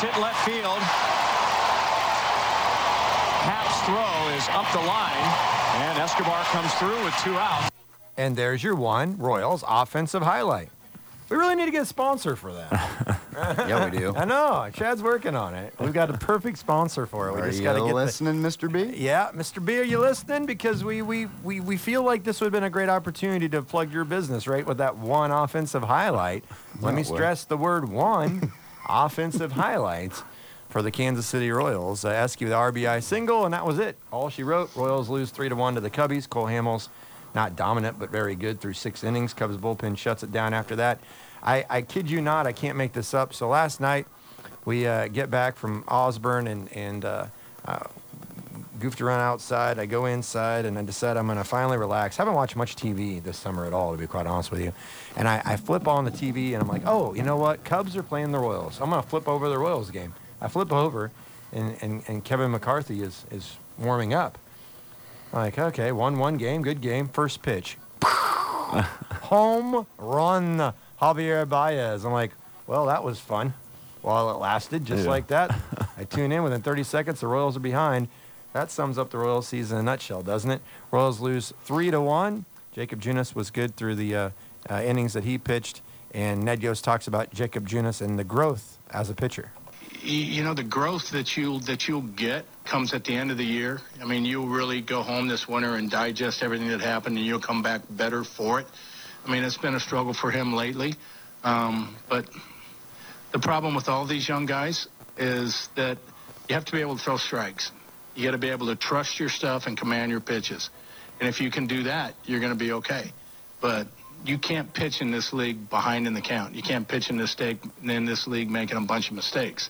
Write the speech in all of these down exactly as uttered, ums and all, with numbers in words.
hit left field. Happ's throw is up the line, and Escobar comes through with two outs. And there's your one Royals offensive highlight. We really need to get a sponsor for that. Yeah, we do. I know. Chad's working on it. We've got a perfect sponsor for it. We Are just you got to get listening, the... Mister B? Yeah, Mister B, are you listening? Because we, we, we, we feel like this would have been a great opportunity to plug your business, right, with that one offensive highlight. Let me stress the word one, offensive highlights for the Kansas City Royals. Uh, Esky with the R B I single, and that was it. All she wrote. Royals lose three to one to the Cubbies. Cole Hamels, not dominant, but very good through six innings. Cubs bullpen shuts it down after that. I, I kid you not, I can't make this up. So last night, we uh, get back from Osborne and, and uh, uh, goofed around outside. I go inside, and I decide I'm going to finally relax. I haven't watched much T V this summer at all, to be quite honest with you. And I, I flip on the T V, and I'm like, oh, you know what? Cubs are playing the Royals. I'm going to flip over the Royals game. I flip over, and, and, and Kevin McCarthy is, is warming up. I'm like, okay, one one game, good game. First pitch. Home run. Javier Baez. I'm like, well, that was fun while it lasted, just yeah. like that. I tune in. Within thirty seconds, the Royals are behind. That sums up the Royals season in a nutshell, doesn't it? Royals lose three to one. Jacob Junis was good through the uh, uh, innings that he pitched, and Ned Yost talks about Jacob Junis and the growth as a pitcher. You know, the growth that you'll that you'll get comes at the end of the year. I mean, you'll really go home this winter and digest everything that happened, and you'll come back better for it. I mean, it's been a struggle for him lately. Um, but the problem with all these young guys is that you have to be able to throw strikes. You got to be able to trust your stuff and command your pitches. And if you can do that, you're going to be okay. But you can't pitch in this league behind in the count. You can't pitch in this, stake, in this league making a bunch of mistakes.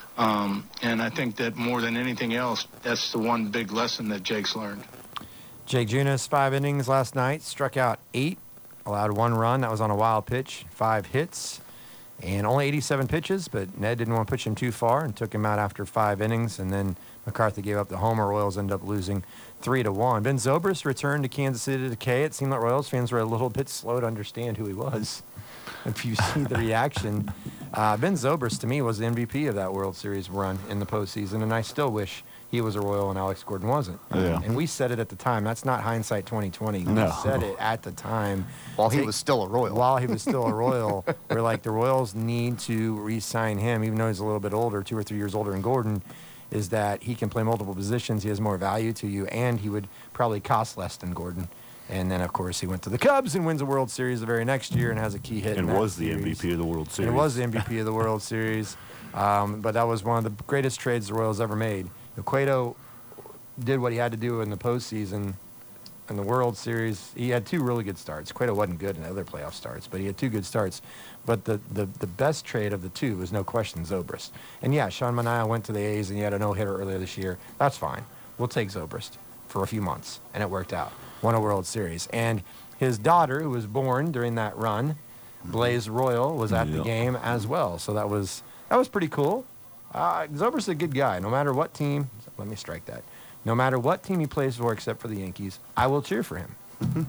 Um, and I think that more than anything else, that's the one big lesson that Jake's learned. Jake Junis, five innings last night, struck out eight. Allowed one run. That was on a wild pitch. Five hits and only eighty-seven pitches, but Ned didn't want to push him too far and took him out after five innings, and then McCarthy gave up the homer. Royals ended up losing three to one. Ben Zobrist returned to Kansas City to K. It seemed like Royals fans were a little bit slow to understand who he was. If you see the reaction, uh, Ben Zobrist, to me, was the M V P of that World Series run in the postseason, and I still wish he was a Royal and Alex Gordon wasn't. Yeah. And we said it at the time. That's not hindsight twenty twenty. We no. said it at the time. While he Take, was still a Royal. While he was still a Royal. We're like, the Royals need to re-sign him, even though he's a little bit older, two or three years older than Gordon, is that he can play multiple positions. He has more value to you, and he would probably cost less than Gordon. And then, of course, he went to the Cubs and wins the World Series the very next year and has a key hit. And in was the series. M V P of the World Series. And it was the M V P of the World Series. Um, but that was one of the greatest trades the Royals ever made. Cueto did what he had to do in the postseason in the World Series. He had two really good starts. Cueto wasn't good in other playoff starts, but he had two good starts. But the, the, the best trade of the two was no question Zobrist. And, yeah, Sean Manaea went to the A's and he had a no-hitter earlier this year. That's fine. We'll take Zobrist for a few months, and it worked out. Won a World Series. And his daughter, who was born during that run, Blaze Royal, was at yep. the game as well. So that was that was pretty cool. Uh, Zobrist's a good guy. No matter what team, let me strike that. No matter what team he plays for, except for the Yankees, I will cheer for him.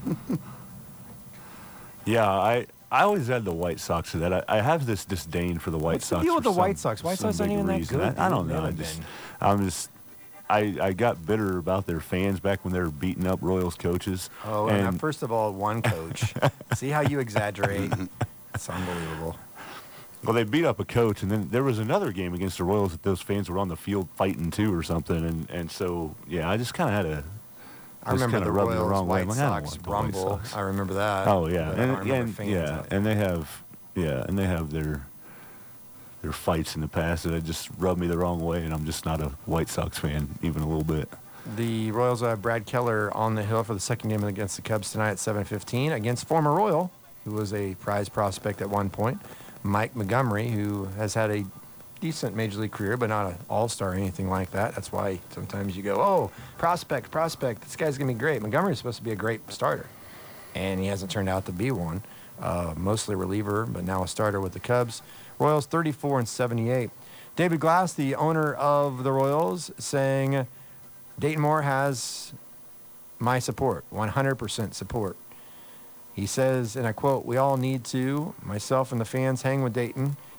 Yeah, I I always had the White Sox for that. I, I have this disdain for the White What's Sox. the deal with for the some, White Sox? White Sox some aren't even big that reason. good. I, I don't They've know. I never just, been. I'm just, I I got bitter about their fans back when they were beating up Royals coaches. Oh, and, and first of all, one coach. See how you exaggerate? It's unbelievable. Well, they beat up a coach, and then there was another game against the Royals that those fans were on the field fighting too or something, and, and so, yeah, I just kind of had a I remember the rubbed me Royals, the wrong way. White like, I don't Sox want the White rumble. Sox. I remember that. Oh, yeah. But I And, don't remember and, fans yeah, out and they have, yeah, and they have their their fights in the past that just rubbed me the wrong way, and I'm just not a White Sox fan even a little bit. The Royals have Brad Keller on the hill for the second game against the Cubs tonight at seven fifteen against former Royal, who was a prize prospect at one point, Mike Montgomery, who has had a decent major league career, but not an all-star or anything like that. That's why sometimes you go, oh, prospect, prospect, this guy's going to be great. Montgomery's supposed to be a great starter, and he hasn't turned out to be one. Uh, mostly reliever, but now a starter with the Cubs. Royals thirty-four and seventy-eight. David Glass, the owner of the Royals, saying, Dayton Moore has my support, one hundred percent support. He says, and I quote, we all need to, myself and the fans, hang with Dayton.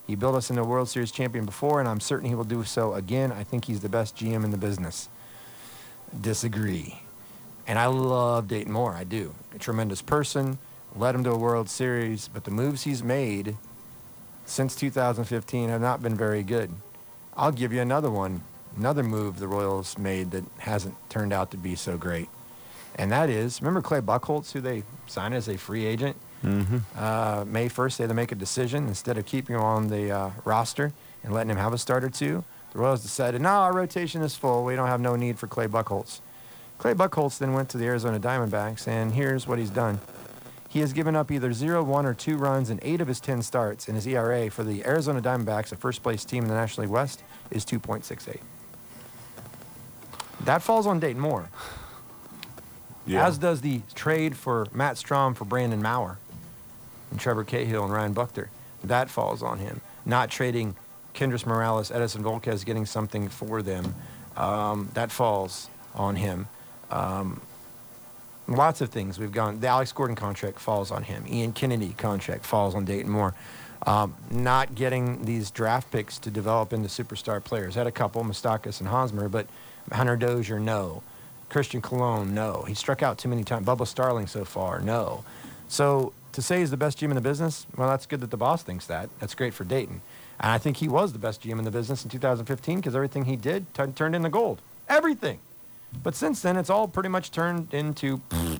He built us into a World Series champion before, and I'm certain he will do so again. I think he's the best G M in the business. Disagree. And I love Dayton Moore. I do. A tremendous person. Led him to a World Series, but the moves he's made since two thousand fifteen have not been very good. I'll give you another one. Another move the Royals made that hasn't turned out to be so great. And that is, remember Clay Buchholz, who they signed as a free agent? Mm-hmm. Uh, May first, they had to make a decision. Instead of keeping him on the uh, roster and letting him have a start or two, the Royals decided, no, our rotation is full. We don't have no need for Clay Buchholz. Clay Buchholz then went to the Arizona Diamondbacks, and here's what he's done. He has given up either zero, one, or two runs in eight of his ten starts, and his E R A for the Arizona Diamondbacks, a first-place team in the National League West, is two point six eight. That falls on Dayton Moore. Yeah. As does the trade for Matt Strom for Brandon Maurer and Trevor Cahill and Ryan Buchter. That falls on him. Not trading Kendrys Morales, Edison Volquez, getting something for them. Um, that falls on him. Um, lots of things we've gone. The Alex Gordon contract falls on him. Ian Kennedy contract falls on Dayton Moore. Um, not getting these draft picks to develop into superstar players. Had a couple, Moustakas and Hosmer, but Hunter Dozier, no. Christian Colon, no. He struck out too many times. Bubba Starling so far, no. So to say he's the best G M in the business, well, that's good that the boss thinks that. That's great for Dayton. And I think he was the best G M in the business in two thousand fifteen because everything he did t- turned into gold. Everything. But since then, it's all pretty much turned into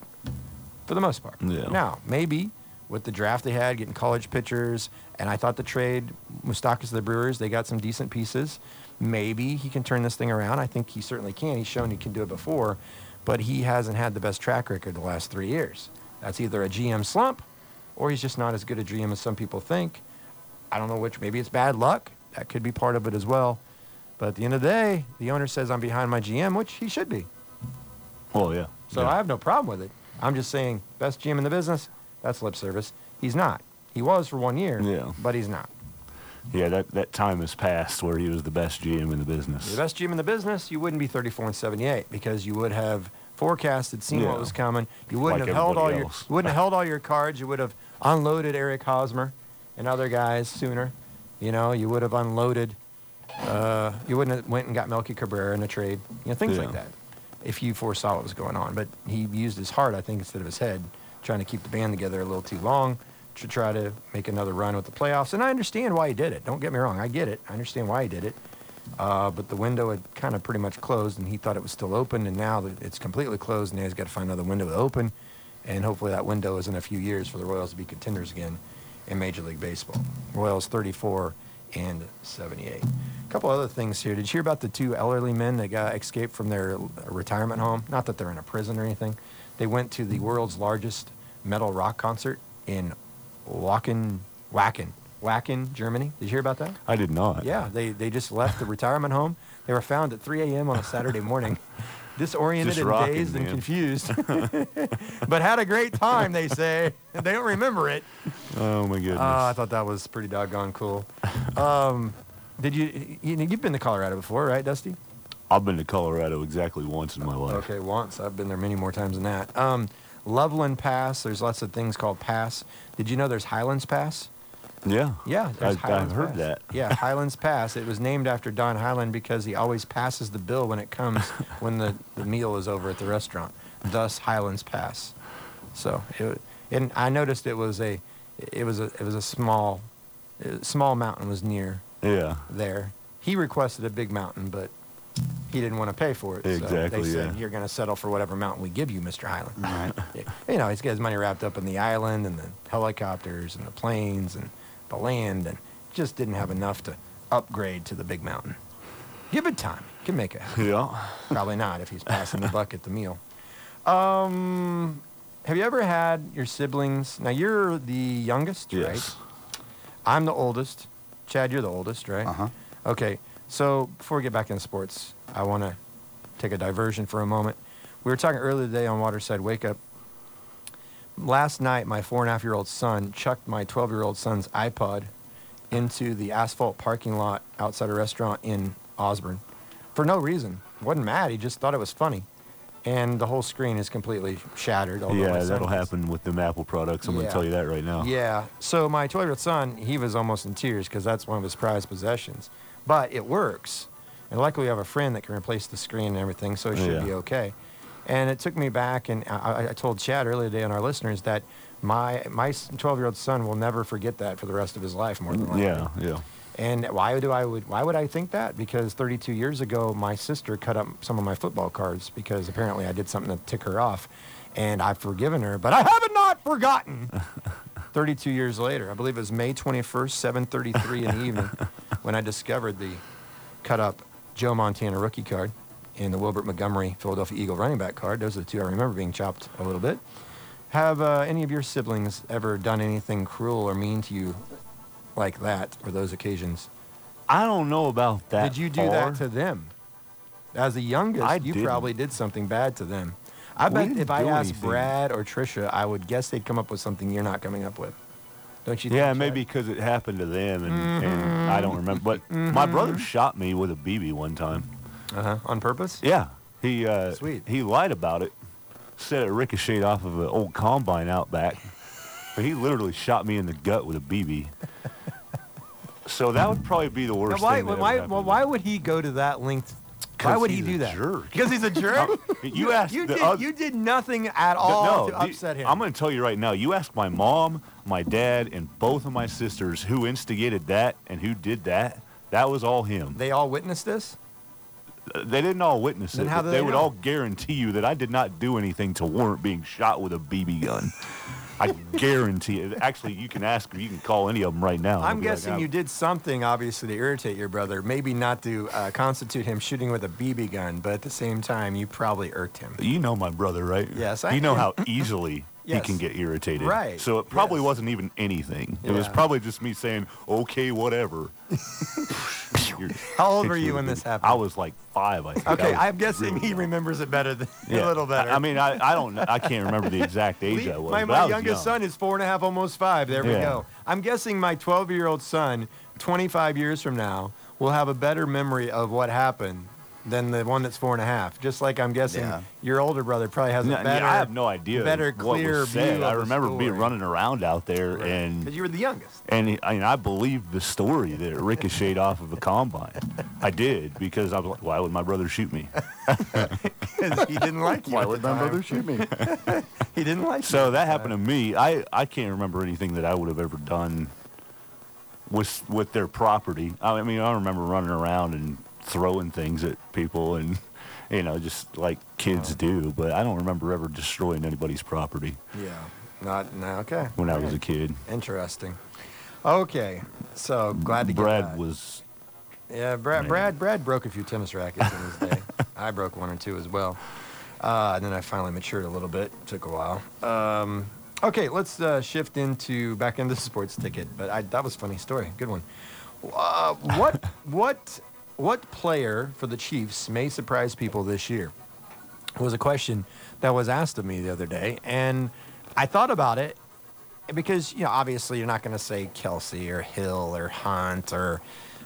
for the most part. Yeah. Now, maybe with the draft they had, getting college pitchers, and I thought the trade, Moustakas to the Brewers, they got some decent pieces. Maybe he can turn this thing around. I think he certainly can. He's shown he can do it before, but he hasn't had the best track record the last three years. That's either a G M slump, or he's just not as good a G M as some people think. I don't know which. Maybe it's bad luck. That could be part of it as well. But at the end of the day, the owner says I'm behind my G M, which he should be. Oh, yeah. So yeah. I have no problem with it. I'm just saying, best G M in the business, that's lip service. He's not. He was for one year, Yeah. but he's not. Yeah, that, that time has passed where he was the best G M in the business. The best G M in the business, you wouldn't be thirty-four and seventy-eight because you would have forecasted, seen Yeah. what was coming. You wouldn't Like have held all everybody your, else. you wouldn't have held all your cards. You would have unloaded Eric Hosmer and other guys sooner. You know, you would have unloaded. Uh, you wouldn't have went and got Melky Cabrera in a trade. You know, things Yeah. like that. If you foresaw what was going on, but he used his heart, I think, instead of his head, trying to keep the band together a little too long to try to make another run with the playoffs. And I understand why he did it. Don't get me wrong. I get it. I understand why he did it. Uh, but the window had kind of pretty much closed, and he thought it was still open, and now that it's completely closed, and now he's got to find another window to open. And hopefully that window is in a few years for the Royals to be contenders again in Major League Baseball. Royals thirty-four and seventy-eight. A couple other things here. Did you hear about the two elderly men that got escaped from their retirement home? Not that they're in a prison or anything. They went to the world's largest metal rock concert in Wacken, Wacken, Wacken, Germany. Did you hear about that? I did not. Yeah, they, they just left the retirement home. They were found at three a.m. on a Saturday morning, disoriented Just and rocking, dazed and man. confused, but had a great time, they say. They don't remember it. Oh, my goodness. Uh, I thought that was pretty doggone cool. Um, did you, you, you've been to Colorado before, right, Dusty? I've been to Colorado exactly once in my life. Okay, once. I've been there many more times than that. Um, Loveland Pass, there's lots of things called Pass. Did you know there's Highlands Pass? Yeah. Yeah, there's I, Highlands I've heard Pass. that. Yeah, Highlands Pass. It was named after Don Highland because he always passes the bill when it comes when the, the meal is over at the restaurant. Thus, Highlands Pass. So, it, and I noticed it was a, it was a, it was a small, a small mountain was near Yeah. there. He requested a big mountain, but he didn't want to pay for it. So Exactly, they said, yeah. you're going to settle for whatever mountain we give you, Mister Highland. Right. Yeah. You know, he's got his money wrapped up in the island and the helicopters and the planes and the land, and just didn't have enough to upgrade to the big mountain. Give it time. Can make it happen. Yeah. Probably not if he's passing the buck at the meal. Um, have you ever had your siblings? Now, you're the youngest, Yes. right? I'm the oldest. Chad, you're the oldest, right? Uh-huh. Okay, so before we get back into sports, I want to take a diversion for a moment. We were talking earlier today on Waterside Wake Up. Last night, my four and a half year old son chucked my twelve year old son's iPod into the asphalt parking lot outside a restaurant in Osborne for no reason. Wasn't mad. He just thought it was funny. and the whole screen is completely shattered. although my Yeah, son that'll was- happen with them Apple products. I'm Yeah. going to tell you that right now. Yeah. So my twelve-year-old son, he was almost in tears because that's one of his prized possessions. But it works. And luckily, I have a friend that can replace the screen and everything, so it should Yeah. be okay. And it took me back, and I, I told Chad earlier today on our listeners that my my twelve-year-old son will never forget that for the rest of his life, more than likely. Yeah, yeah. And why do I would why would I think that? Because thirty-two years ago, my sister cut up some of my football cards because apparently I did something to tick her off, and I've forgiven her, but I have not forgotten. thirty-two years later, I believe it was May twenty-first, seven thirty-three in the evening, when I discovered the cut up Joe Montana rookie card and the Wilbert Montgomery Philadelphia Eagle running back card. Those are the two I remember being chopped a little bit. Have uh, any of your siblings ever done anything cruel or mean to you like that, or those occasions? I don't know about that. Did you do far. that to them? As the youngest, I you didn't. probably did something bad to them. I We bet didn't if I do asked anything. Brad or Trisha, I would guess they'd come up with something you're not coming up with. Don't you think? Yeah, Chad? maybe because it happened to them, and, and I don't remember. But my brother shot me with a B B one time. Uh-huh. On purpose? Yeah, he uh, Sweet. he lied about it. Said it ricocheted off of an old combine out back, but he literally shot me in the gut with a B B. So that would probably be the worst Now, why, thing. that ever why, happened well, to why me. would he go to that length? 'Cause Why would he he's do a that? jerk. Because he's a jerk? You asked you, the did, oth- you did nothing at all no, to the- upset him. I'm going to tell you right now. You ask my mom, my dad, and both of my sisters who instigated that and who did that. That was all him. They all witnessed this? They didn't all witness Then it, how but do they they would know? all guarantee you that I did not do anything to warrant being shot with a B B gun. I guarantee it. Actually, you can ask, you can call any of them right now. and I'm they'll be like, guessing "Ah." you did something, obviously, to irritate your brother. Maybe not to uh, constitute him shooting with a B B gun, but at the same time, you probably irked him. You know my brother, right? Yes, I You know do. how easily Yes. he can get irritated. Right, So it probably yes. wasn't even anything. It was Yeah. probably just me saying, okay, whatever. You're- How old hit were you with when a this big- happened? I was like five, I think. Okay, I was I'm guessing really he young. remembers it better than Yeah. a little better. I, I mean, I, I don't, I can't remember the exact age Lee- I was. my but my I was youngest young. son is four and a half, almost five. There we Yeah. go. I'm guessing my twelve-year-old son, twenty-five years from now, will have a better memory of what happened than the one that's four and a half. Just like I'm guessing Yeah. your older brother probably has No, a yeah, better, I have no idea better, what clear was said. view. I of the remember being story. running around out there, Because and you were the youngest. and he- I mean, I believed the story that it ricocheted off of a combine. I did because I was like, why would my brother shoot me? Because he didn't like you. Why at would the my time. brother shoot me? He didn't like you. So at that the happened to me. I, I can't remember anything that I would have ever done with with their property. I mean, I remember running around and throwing things at people and, you know, just like kids do. But I don't remember ever destroying anybody's property time. Yeah. Not no. Okay. when I was a Alright. kid. Interesting. Okay. So glad to get Brad that. was, Yeah, Brad, Man. Brad, Brad broke a few tennis rackets in his day. I broke one or two as well. Uh, and then I finally matured a little bit. Took a while. Um, okay, let's uh, shift into back into the sports ticket. But I, that was a funny story. Good one. Uh, what what what player for the Chiefs may surprise people this year? Was a question that was asked of me the other day, and I thought about it because you know obviously you're not going to say Kelsey or Hill or Hunt or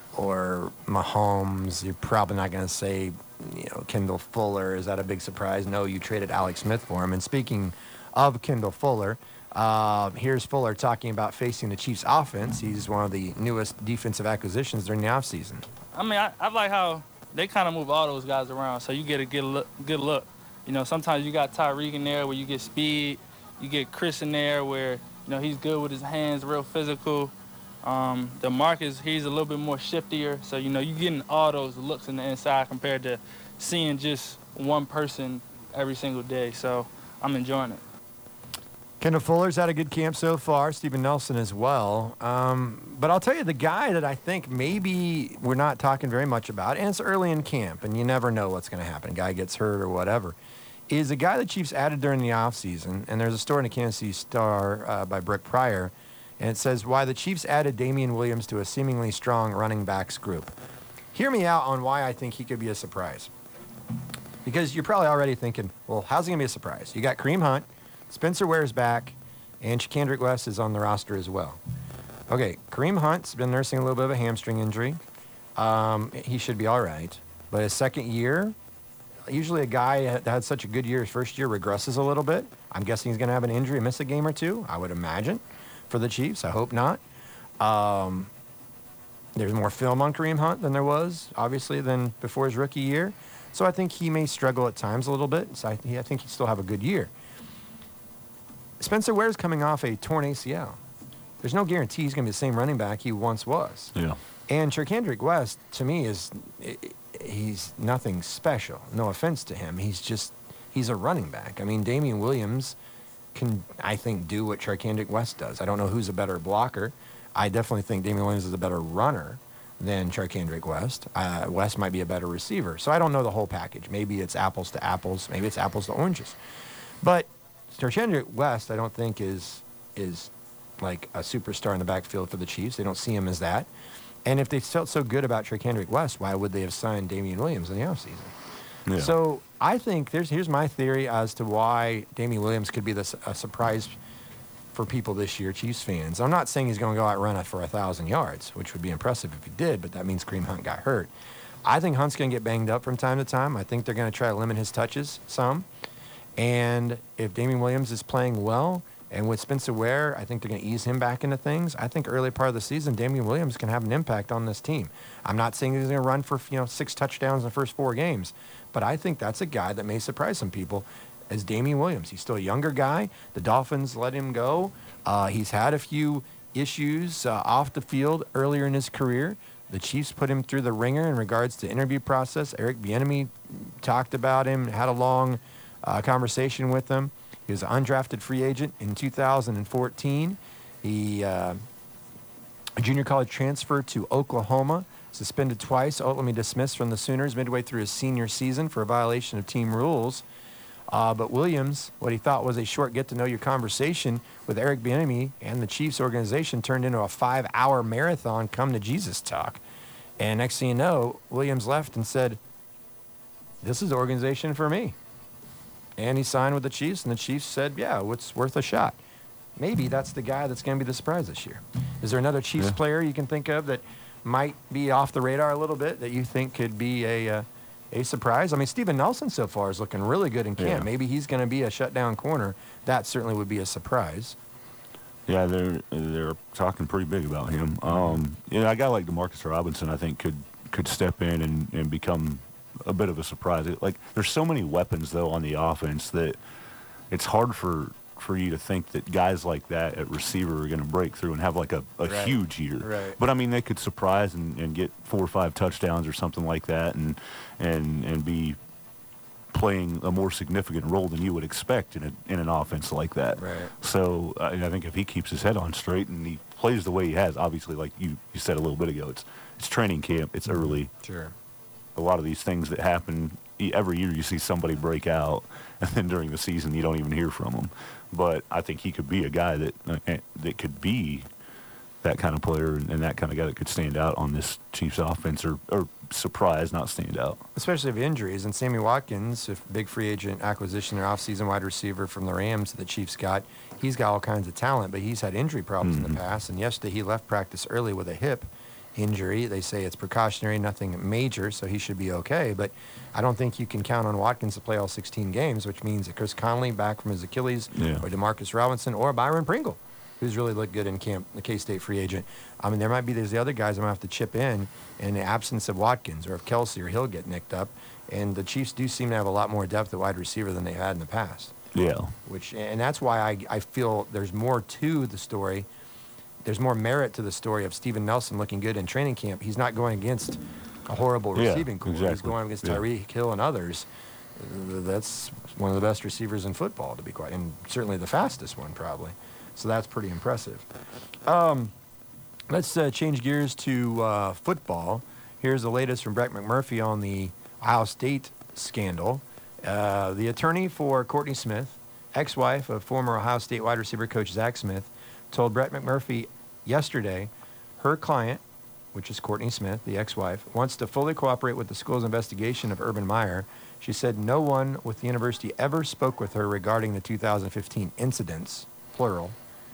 or Mahomes. You're probably not going to say you know Kendall Fuller. Is that a big surprise? No, you traded Alex Smith for him. And speaking of Kendall Fuller, uh, here's Fuller talking about facing the Chiefs offense. He's one of the newest defensive acquisitions during the offseason. I mean, I, I like how they kind of move all those guys around, so you get a good look. Good look. You know, sometimes you got Tyreek in there where you get speed. You get Chris in there where you know he's good with his hands, real physical. Um, DeMarcus, he's a little bit more shiftier, so you know you're getting all those looks in the inside compared to seeing just one person every single day. So I'm enjoying it. Kendall Fuller's had a good camp so far. Steven Nelson as well. Um, but I'll tell you, the guy that I think maybe we're not talking very much about, and it's early in camp, and you never know what's going to happen. Guy gets hurt or whatever, is a guy the Chiefs added during the offseason. And there's a story in the Kansas City Star uh, by Brooke Pryor, and it says, why the Chiefs added Damian Williams to a seemingly strong running backs group. Hear me out on why I think he could be a surprise. Because you're probably already thinking, well, how's he going to be a surprise? You got Kareem Hunt, Spencer Ware's back, and Shakandrick West is on the roster as well. Okay, Kareem Hunt's been nursing a little bit of a hamstring injury. Um, he should be all right. But his second year, usually a guy that had such a good year his first year regresses a little bit. I'm guessing he's going to have an injury, miss a game or two, I would imagine, for the Chiefs. I hope not. Um, there's more film on Kareem Hunt than there was, obviously, than before his rookie year. So I think he may struggle at times a little bit. So I, I think he'd still have a good year. Spencer Ware's coming off a torn A C L. There's no guarantee he's going to be the same running back he once was. Yeah. And Charcandrick West, to me, is he's nothing special. No offense to him. He's just, he's a running back. I mean, Damian Williams can, I think, do what Charcandrick West does. I don't know who's a better blocker. I definitely think Damian Williams is a better runner than Charcandrick West. Uh, West might be a better receiver. So I don't know the whole package. Maybe it's apples to apples. Maybe it's apples to oranges. But Charcandrick West, I don't think, is is like a superstar in the backfield for the Chiefs. They don't see him as that. And if they felt so good about Charcandrick West, why would they have signed Damian Williams in the offseason? Yeah. So I think there's here's my theory as to why Damian Williams could be this, a surprise for people this year, Chiefs fans. I'm not saying he's going to go out and run it for one thousand yards, which would be impressive if he did, but that means Kareem Hunt got hurt. I think Hunt's going to get banged up from time to time. I think they're going to try to limit his touches some. And if Damian Williams is playing well, and with Spencer Ware, I think they're going to ease him back into things. I think early part of the season, Damian Williams can have an impact on this team. I'm not saying he's going to run for you know six touchdowns in the first four games, but I think that's a guy that may surprise some people as Damian Williams. He's still a younger guy. The Dolphins let him go. Uh, he's had a few issues uh, off the field earlier in his career. The Chiefs put him through the ringer in regards to interview process. Eric Bieniemy talked about him, had a long uh, conversation with him. He was an undrafted free agent in two thousand fourteen. He, uh, a junior college transfer to Oklahoma, suspended twice, ultimately dismissed from the Sooners midway through his senior season for a violation of team rules. Uh, but Williams, what he thought was a short get-to-know-you conversation with Eric Bieniemy and the Chiefs organization turned into a five-hour marathon come-to-Jesus talk. And next thing you know, Williams left and said, this is the organization for me. And he signed with the Chiefs, and the Chiefs said, yeah, it's worth a shot. Maybe that's the guy that's going to be the surprise this year. Is there another Chiefs Yeah. player you can think of that might be off the radar a little bit that you think could be a uh, a surprise? I mean, Steven Nelson so far is looking really good in camp. Yeah. Maybe he's going to be a shutdown corner. That certainly would be a surprise. Yeah, they're they're talking pretty big about him. Um, yeah, a guy like Demarcus Robinson, I think, could could step in and, and become a bit of a surprise. Like, there's so many weapons though on the offense that it's hard for for you to think that guys like that at receiver are going to break through and have like a, a Right. huge year. Right. But I mean, they could surprise and, and get four or five touchdowns or something like that, and and and be playing a more significant role than you would expect in a, in an offense like that. Right. So I, I think if he keeps his head on straight and he plays the way he has, obviously, like you, you said a little bit ago, it's it's training camp, it's early. Sure. A lot of these things that happen e- every year, you see somebody break out, and then during the season you don't even hear from them. But I think he could be a guy that uh, that could be that kind of player and, and that kind of guy that could stand out on this Chiefs offense, or, or surprise, not stand out. Especially if injuries. And Sammy Watkins, if big free agent acquisition, their offseason wide receiver from the Rams that the Chiefs got, he's got all kinds of talent, but he's had injury problems Mm-hmm. in the past. And yesterday he left practice early with a hip injury. They say it's precautionary, nothing major, so he should be okay. But I don't think you can count on Watkins to play all sixteen games, which means that Chris Conley back from his Achilles, Yeah. or Demarcus Robinson, or Byron Pringle, who's really looked good in camp, the K-State free agent. I mean, there might be there's the other guys I'm going to have to chip in in the absence of Watkins, or if Kelsey or Hill get nicked up. And the Chiefs do seem to have a lot more depth at wide receiver than they've had in the past. Yeah. Which, and that's why I, I feel there's more to the story. There's more merit to the story of Steven Nelson looking good in training camp. He's not going against a horrible Yeah, receiving corps. He's exactly. going against Yeah. Tyreek Hill and others. Uh, That's one of the best receivers in football, to be quite, and certainly the fastest one, probably. So that's pretty impressive. Um, let's uh, change gears to uh, football. Here's the latest from Brett McMurphy on the Ohio State scandal. Uh, the attorney for Courtney Smith, ex-wife of former Ohio State wide receiver coach Zach Smith, told Brett McMurphy yesterday her client, which is Courtney Smith, the ex-wife, wants to fully cooperate with the school's investigation of Urban Meyer. She said no one with the university ever spoke with her regarding the two thousand fifteen incidents, plural.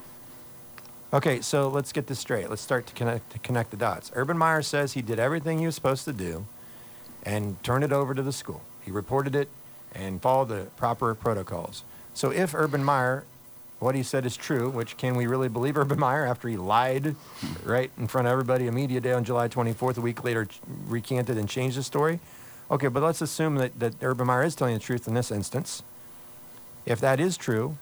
Okay, so let's get this straight. Let's start to connect, to connect the dots. Urban Meyer says he did everything he was supposed to do and turned it over to the school. He reported it and followed the proper protocols. So if Urban Meyer, what he said is true, which can we really believe Urban Meyer after he lied right in front of everybody, a media day on July twenty-fourth, a week later recanted and changed the story? Okay, but let's assume that, that Urban Meyer is telling the truth in this instance. If that is true,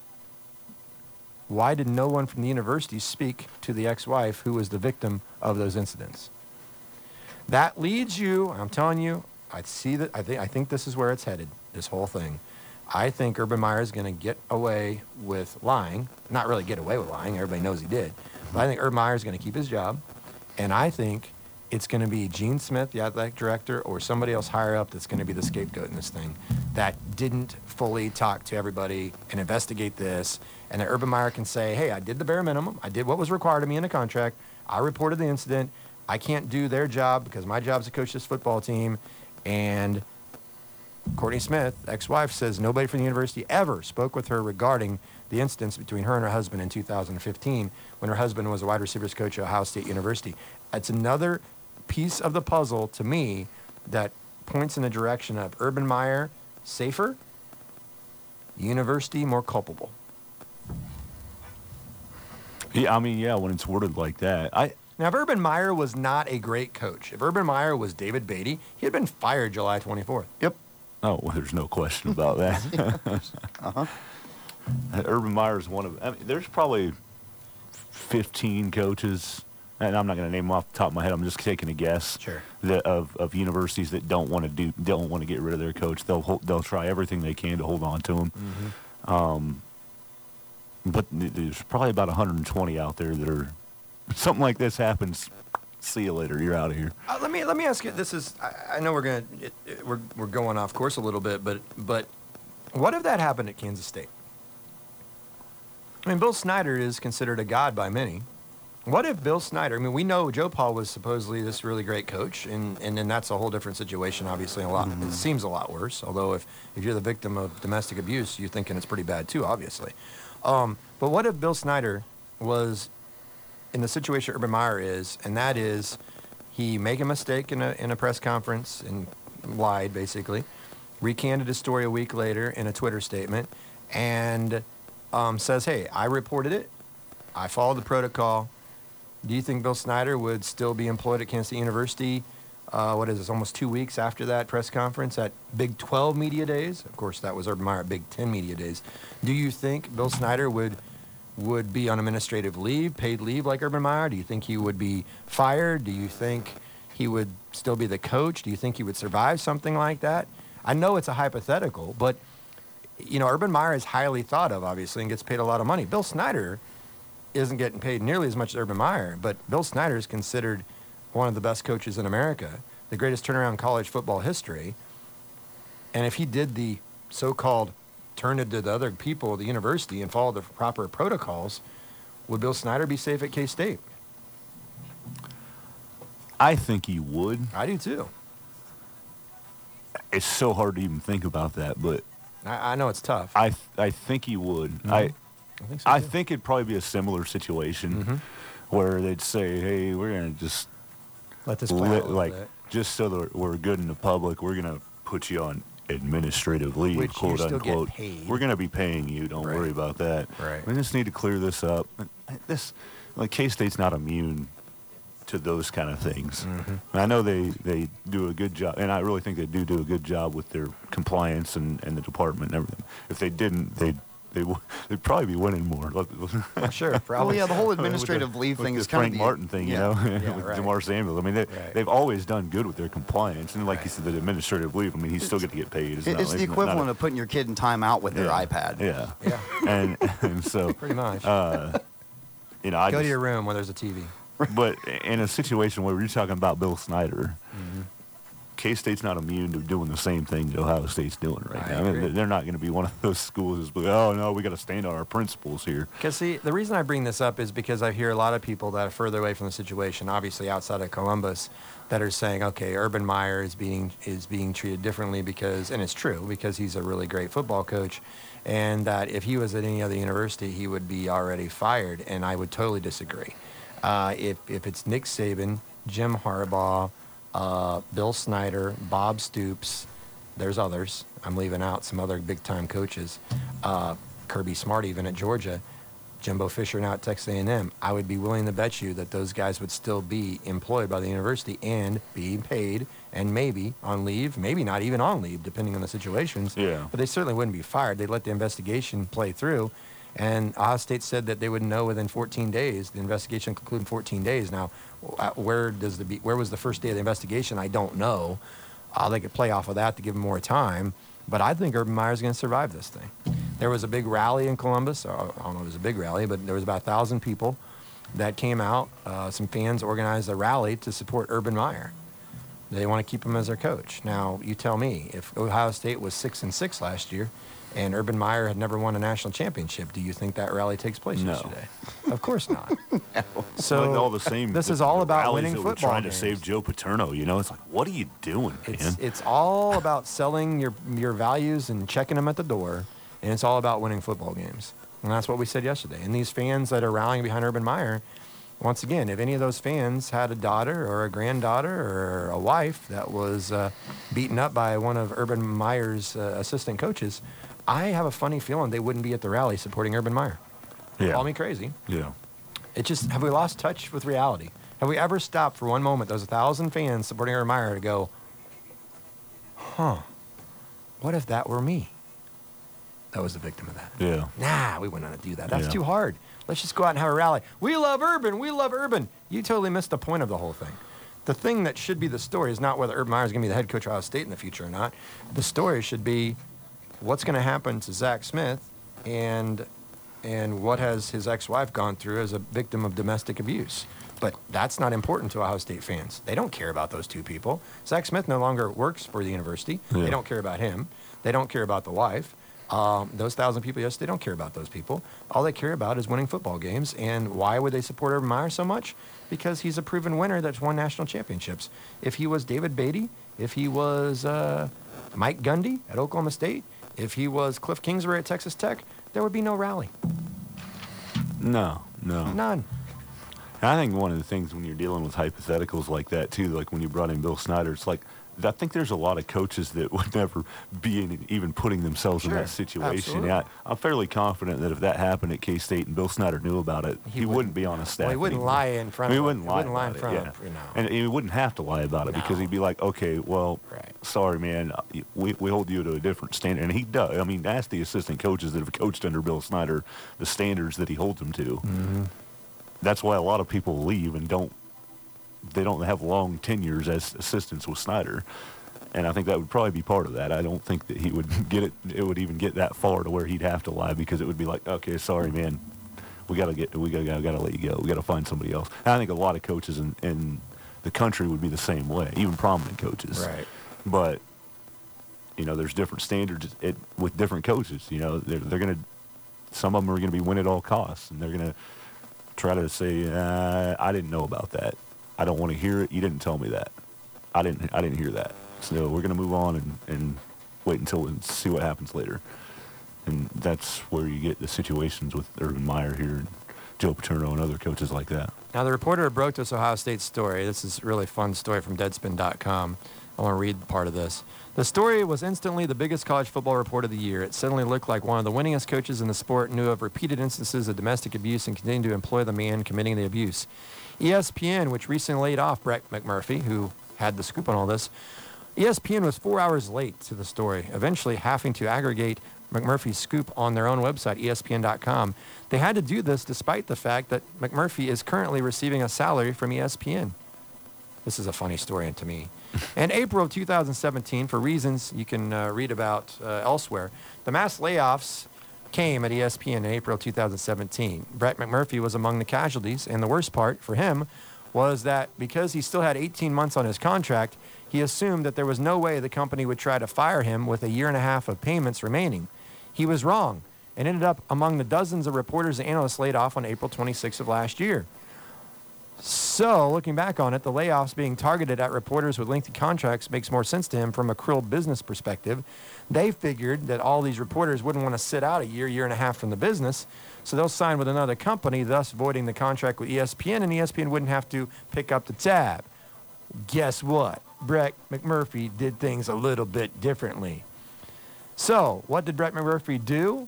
why did no one from the university speak to the ex-wife who was the victim of those incidents? That leads you, I'm telling you, I see that, I think, I think this is where it's headed, this whole thing. I think Urban Meyer is going to get away with lying. Not really get away with lying. Everybody knows he did. But I think Urban Meyer is going to keep his job. And I think it's going to be Gene Smith, the athletic director, or somebody else higher up that's going to be the scapegoat in this thing that didn't fully talk to everybody and investigate this. And that Urban Meyer can say, hey, I did the bare minimum. I did what was required of me in a contract. I reported the incident. I can't do their job because my job is to coach this football team. And Courtney Smith, ex-wife, says nobody from the university ever spoke with her regarding the incidents between her and her husband in two thousand fifteen when her husband was a wide receivers coach at Ohio State University. It's another piece of the puzzle to me that points in the direction of Urban Meyer safer, university more culpable. Yeah, I mean, yeah, when it's worded like that. I Now, if Urban Meyer was not a great coach, if Urban Meyer was David Beatty, he had been fired July twenty-fourth. Yep. Oh, well, there's no question about that. Uh-huh. Urban Meyer is one of. I mean, there's probably fifteen coaches, and I'm not going to name them off the top of my head. I'm just taking a guess. Sure. That of, of universities that don't want to do don't want to get rid of their coach. They'll hold, they'll try everything they can to hold on to him. Mm-hmm. Um, but there's probably about one hundred twenty out there that are. Something like this happens. See you later. You're out of here. Uh, let me let me ask you. This is I, I know we're gonna it, it, we're we're going off course a little bit, but but what if that happened at Kansas State? I mean, Bill Snyder is considered a god by many. What if Bill Snyder? I mean, we know Joe Paul was supposedly this really great coach, and and then that's a whole different situation. Obviously, a lot. Mm-hmm. It seems a lot worse. Although if if you're the victim of domestic abuse, you're thinking it's pretty bad too. Obviously, um, but what if Bill Snyder was in the situation Urban Meyer is, and that is he made a mistake in a in a press conference and lied, basically, recanted his story a week later in a Twitter statement, and um, says, hey, I reported it. I followed the protocol. Do you think Bill Snyder would still be employed at Kansas State University, uh, what is this, almost two weeks after that press conference at Big twelve Media Days? Of course, that was Urban Meyer at Big ten Media Days. Do you think Bill Snyder would would be on administrative leave, paid leave like Urban Meyer? Do you think he would be fired? Do you think he would still be the coach? Do you think he would survive something like that? I know it's a hypothetical, but, you know, Urban Meyer is highly thought of, obviously, and gets paid a lot of money. Bill Snyder isn't getting paid nearly as much as Urban Meyer, but Bill Snyder is considered one of the best coaches in America, the greatest turnaround in college football history. And if he did the so-called turn it to the other people at the university and follow the proper protocols, would Bill Snyder be safe at K-State? I think he would. I do too. It's so hard to even think about that, but I, I know it's tough. I th- I think he would. Mm-hmm. I I think so I too. think it'd probably be a similar situation Mhm. where they'd say, "Hey, we're gonna just Let this play li- out a little like bit. just so that we're good in the public, we're gonna put you on administrative leave, Which you quote still get unquote. paid. We're gonna be paying you. Don't Right. worry about that. Right. We just need to clear this up. This like K-State's not immune to those kind of things. Mm-hmm. And I know they, they do a good job, and I really think they do do a good job with their compliance and, and the department and everything. If they didn't, they'd they w- they'd probably be winning more. Sure, probably. Well, yeah, the whole With the- administrative leave with thing the is kind Frank of the, Martin thing, yeah. you know, Yeah, with right. DeMar Samuel. I mean, they, Right. they've always done good with their compliance, and like Right. you said, the administrative leave. I mean, he's still going to get paid. It- not- It's the not- not equivalent a- of putting your kid in timeout with their yeah, iPad. Yeah, Yeah, and and so pretty much. uh, you know, I Go just, to your room where there's a T V. but in a situation where you're talking about Bill Snyder, Mm-hmm. K-State's not immune to doing the same thing that Ohio State's doing right I now. I mean, agree. they're not going to be one of those schools that's like, oh, no, we got to stand on our principles here. Because, see, the reason I bring this up is because I hear a lot of people that are further away from the situation, obviously outside of Columbus, that are saying, okay, Urban Meyer is being is being treated differently because, and it's true, because he's a really great football coach, and that if he was at any other university, he would be already fired, and I would totally disagree. Uh, if, if it's Nick Saban, Jim Harbaugh, uh, Bill Snyder, Bob Stoops, there's others. I'm leaving out some other big-time coaches. Uh, Kirby Smart, even at Georgia, Jimbo Fisher now at Texas A and M. I would be willing to bet you that those guys would still be employed by the university and be paid and maybe on leave, maybe not even on leave, depending on the situations. Yeah. But they certainly wouldn't be fired. They'd let the investigation play through. And Ohio State said that they would know within fourteen days. The investigation concluded in fourteen days. Now, where does the where was the first day of the investigation? I don't know. Uh, they could play off of that to give them more time. But I think Urban Meyer's going to survive this thing. There was a big rally in Columbus. I don't know if it was a big rally, but there was about a thousand people that came out. Uh, some fans organized a rally to support Urban Meyer. They want to keep him as their coach. Now, you tell me, if Ohio State was six and six last year, and Urban Meyer had never won a national championship, do you think that rally takes place No. yesterday? Of course not. So Like all the same. this the- is all the about rallies winning that were football trying games. to save Joe Paterno. You know, it's like, what are you doing, It's man? it's all about selling your your values and checking them at the door, and it's all about winning football games. And that's what we said yesterday. And these fans that are rallying behind Urban Meyer, once again, if any of those fans had a daughter or a granddaughter or a wife that was uh, beaten up by one of Urban Meyer's uh, assistant coaches, I have a funny feeling they wouldn't be at the rally supporting Urban Meyer. Yeah. Call me crazy. Yeah. It just, have we lost touch with reality? Have we ever stopped for one moment, those a thousand fans supporting Urban Meyer, to go, huh, what if that were me? That was the victim of that. Yeah. Nah, we wouldn't want to do that. That's Yeah. too hard. Let's just go out and have a rally. We love Urban. We love Urban. You totally missed the point of the whole thing. The thing that should be the story is not whether Urban Meyer is going to be the head coach of Ohio State in the future or not. The story should be what's going to happen to Zach Smith and and what has his ex-wife gone through as a victim of domestic abuse. But that's not important to Ohio State fans. They don't care about those two people. Zach Smith no longer works for the university. Yeah. They don't care about him. They don't care about the wife. Um, those thousand people, yes, they don't care about those people. All they care about is winning football games. And why would they support Urban Meyer so much? Because he's a proven winner that's won national championships. If he was David Beatty, if he was uh, Mike Gundy at Oklahoma State, if he was Cliff Kingsbury at Texas Tech, there would be no rally. No, no. None. And I think one of the things when you're dealing with hypotheticals like that too, like when you brought in Bill Snyder, it's like I think there's a lot of coaches that would never be in, even putting themselves in Sure, that situation. absolutely. Yeah, I'm fairly confident that if that happened at K-State and Bill Snyder knew about it, He he, wouldn't- wouldn't be on a staff. Well, he wouldn't anymore. lie in front He of wouldn't He lie wouldn't lie in about front it, of yeah. you know. And he wouldn't have to lie about it because No. he'd be like, okay, well, Right. sorry, man, we, we hold you to a different standard. And he does. I mean, ask the assistant coaches that have coached under Bill Snyder the standards that he holds them to. Mm-hmm. That's why a lot of people leave and don't, they don't have long tenures as assistants with Snyder. And I think that would probably be part of that. I don't think that he would get it, it would even get that far to where he'd have to lie because it would be like, okay, sorry, man, we got to get, we got to, got to let you go. We got to find somebody else. And I think a lot of coaches in, in the country would be the same way, even prominent coaches. Right. But, you know, there's different standards it, with different coaches. You know, they're, they're going to, some of them are going to be win at all costs, and they're going to try to say, uh, I didn't know about that. I don't want to hear it. You didn't tell me that. I didn't, I didn't hear that. So we're going to move on and, and wait until and see what happens later. And that's where you get the situations with Urban Meyer here and Joe Paterno and other coaches like that. Now, the reporter who broke this Ohio State story, this is a really fun story from Deadspin dot com. I want to read part of this. The story was instantly the biggest college football report of the year. It suddenly looked like one of the winningest coaches in the sport knew of repeated instances of domestic abuse and continued to employ the man committing the abuse. E S P N, which recently laid off Brett McMurphy, who had the scoop on all this, E S P N was four hours late to the story, eventually having to aggregate McMurphy's scoop on their own website, E S P N dot com. They had to do this despite the fact that McMurphy is currently receiving a salary from E S P N. This is a funny story to me. In April of two thousand seventeen, for reasons you can uh, read about uh, elsewhere, the mass layoffs came at E S P N in April two thousand seventeen. Brett McMurphy was among the casualties, and the worst part for him was that because he still had eighteen months on his contract, he assumed that there was no way the company would try to fire him with a year and a half of payments remaining. He was wrong and ended up among the dozens of reporters and analysts laid off on April twenty-sixth of last year. So, looking back on it, the layoffs being targeted at reporters with lengthy contracts makes more sense to him from a cruel business perspective. They figured that all these reporters wouldn't want to sit out a year, year and a half from the business, so they'll sign with another company, thus voiding the contract with E S P N, and E S P N wouldn't have to pick up the tab. Guess what? Brett McMurphy did things a little bit differently. So, what did Brett McMurphy do?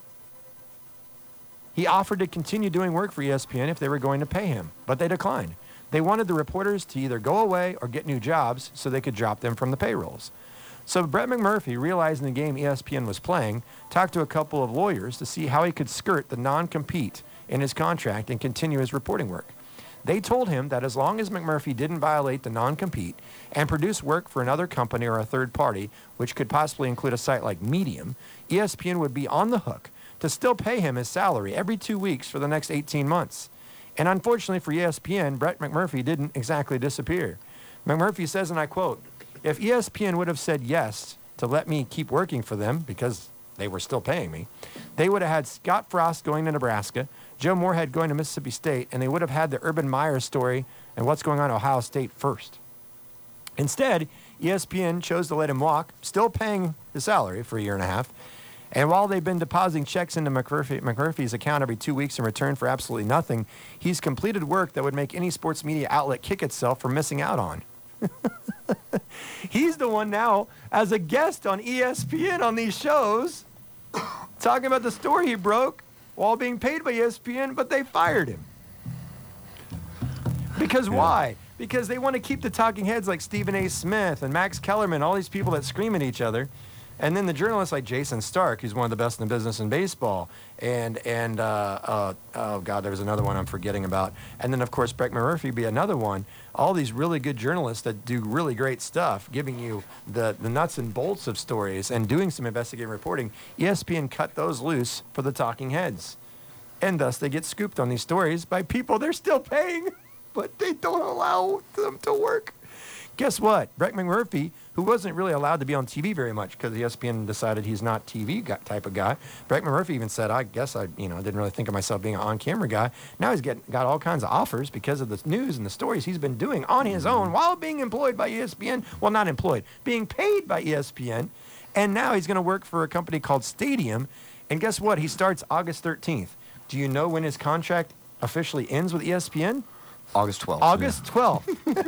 He offered to continue doing work for E S P N if they were going to pay him, but they declined. They wanted the reporters to either go away or get new jobs so they could drop them from the payrolls. So Brett McMurphy, realizing the game E S P N was playing, talked to a couple of lawyers to see how he could skirt the non-compete in his contract and continue his reporting work. They told him that as long as McMurphy didn't violate the non-compete and produce work for another company or a third party, which could possibly include a site like Medium, E S P N would be on the hook to still pay him his salary every two weeks for the next eighteen months. And unfortunately for E S P N, Brett McMurphy didn't exactly disappear. McMurphy says, and I quote, "If E S P N would have said yes to let me keep working for them because they were still paying me, they would have had Scott Frost going to Nebraska, Joe Moorhead going to Mississippi State, and they would have had the Urban Meyer story and what's going on at Ohio State first. Instead, E S P N chose to let him walk, still paying his salary for a year and a half. And while they've been depositing checks into McMurphy, McMurphy's account every two weeks in return for absolutely nothing, he's completed work that would make any sports media outlet kick itself for missing out on." He's the one now, as a guest on E S P N on these shows, talking about the story he broke while being paid by E S P N, but they fired him. Because yeah. why? Because they want to keep the talking heads like Stephen A. Smith and Max Kellerman, all these people that scream at each other. And then the journalists like Jason Stark, who's one of the best in the business in baseball. And, and uh, uh, oh, God, there was another one I'm forgetting about. And then, of course, Brett McMurphy would be another one. All these really good journalists that do really great stuff, giving you the, the nuts and bolts of stories and doing some investigative reporting. E S P N cut those loose for the talking heads. And thus they get scooped on these stories by people they're still paying, but they don't allow them to work. Guess what? Brett McMurphy, who wasn't really allowed to be on T V very much because E S P N decided he's not T V guy, type of guy. Brett McMurphy even said, I guess I you know, didn't really think of myself being an on-camera guy. Now he's getting, got all kinds of offers because of the news and the stories he's been doing on his own while being employed by E S P N. Well, not employed, being paid by E S P N. And now he's going to work for a company called Stadium. And guess what? He starts August thirteenth. Do you know when his contract officially ends with E S P N? August twelfth. August twelfth.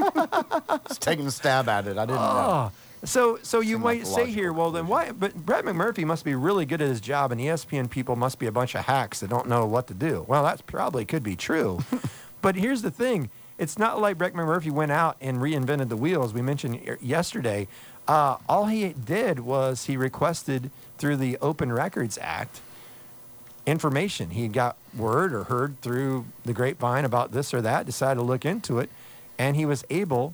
Just taking a stab at it. I didn't oh. know. So, so you Seemed might like a say logical here, well, then why? But Brett McMurphy must be really good at his job, and E S P N people must be a bunch of hacks that don't know what to do. Well, that probably could be true. But here's the thing. It's not like Brett McMurphy went out and reinvented the wheel, as we mentioned yesterday. Uh, all he did was he requested through the Open Records Act information. He got word or heard through the grapevine about this or that, decided to look into it, and he was able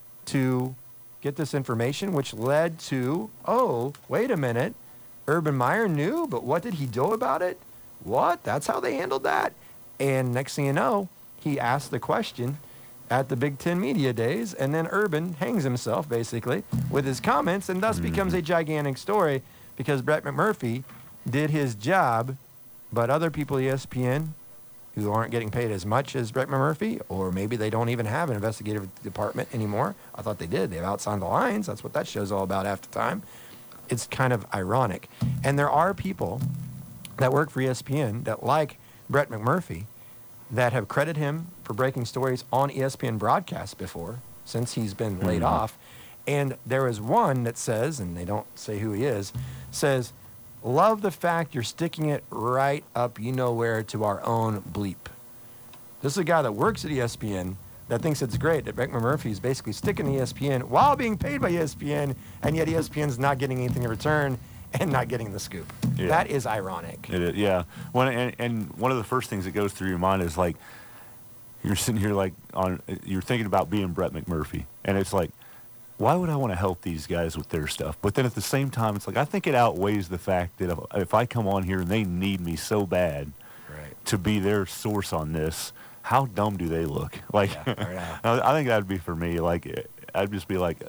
to get this information, which led to, oh, wait a minute, Urban Meyer knew, but what did he do about it? What? That's how they handled that? And next thing you know, he asked the question at the Big Ten Media Days, and then Urban hangs himself, basically, with his comments, and thus mm-hmm. becomes a gigantic story because Brett McMurphy did his job, but other people at E S P N who aren't getting paid as much as Brett McMurphy, or maybe they don't even have an investigative department anymore. I thought they did. They have outside the lines. That's what that show's all about half the time. It's kind of ironic. And there are people that work for E S P N that like Brett McMurphy that have credited him for breaking stories on E S P N broadcasts before, since he's been laid mm-hmm. off. And there is one that says, and they don't say who he is, says, "Love the fact you're sticking it right up you know where to our own bleep." This is a guy that works at E S P N that thinks it's great that Brett McMurphy is basically sticking to E S P N while being paid by E S P N, and yet E S P N's not getting anything in return and not getting the scoop. Yeah. That is ironic. It is, yeah. One, and, and one of the first things that goes through your mind is like, you're sitting here like, on, you're thinking about being Brett McMurphy, and it's like, why would I want to help these guys with their stuff? But then at the same time, it's like, I think it outweighs the fact that if, if I come on here and they need me so bad right. to be their source on this, how dumb do they look? Like, yeah, right I think that would be for me. Like, I'd just be like,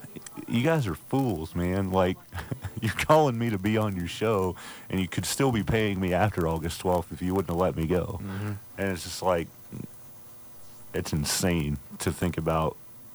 you guys are fools, man. Like, you're calling me to be on your show, and you could still be paying me after August twelfth if you wouldn't have let me go. Mm-hmm. And it's just like, it's insane to think about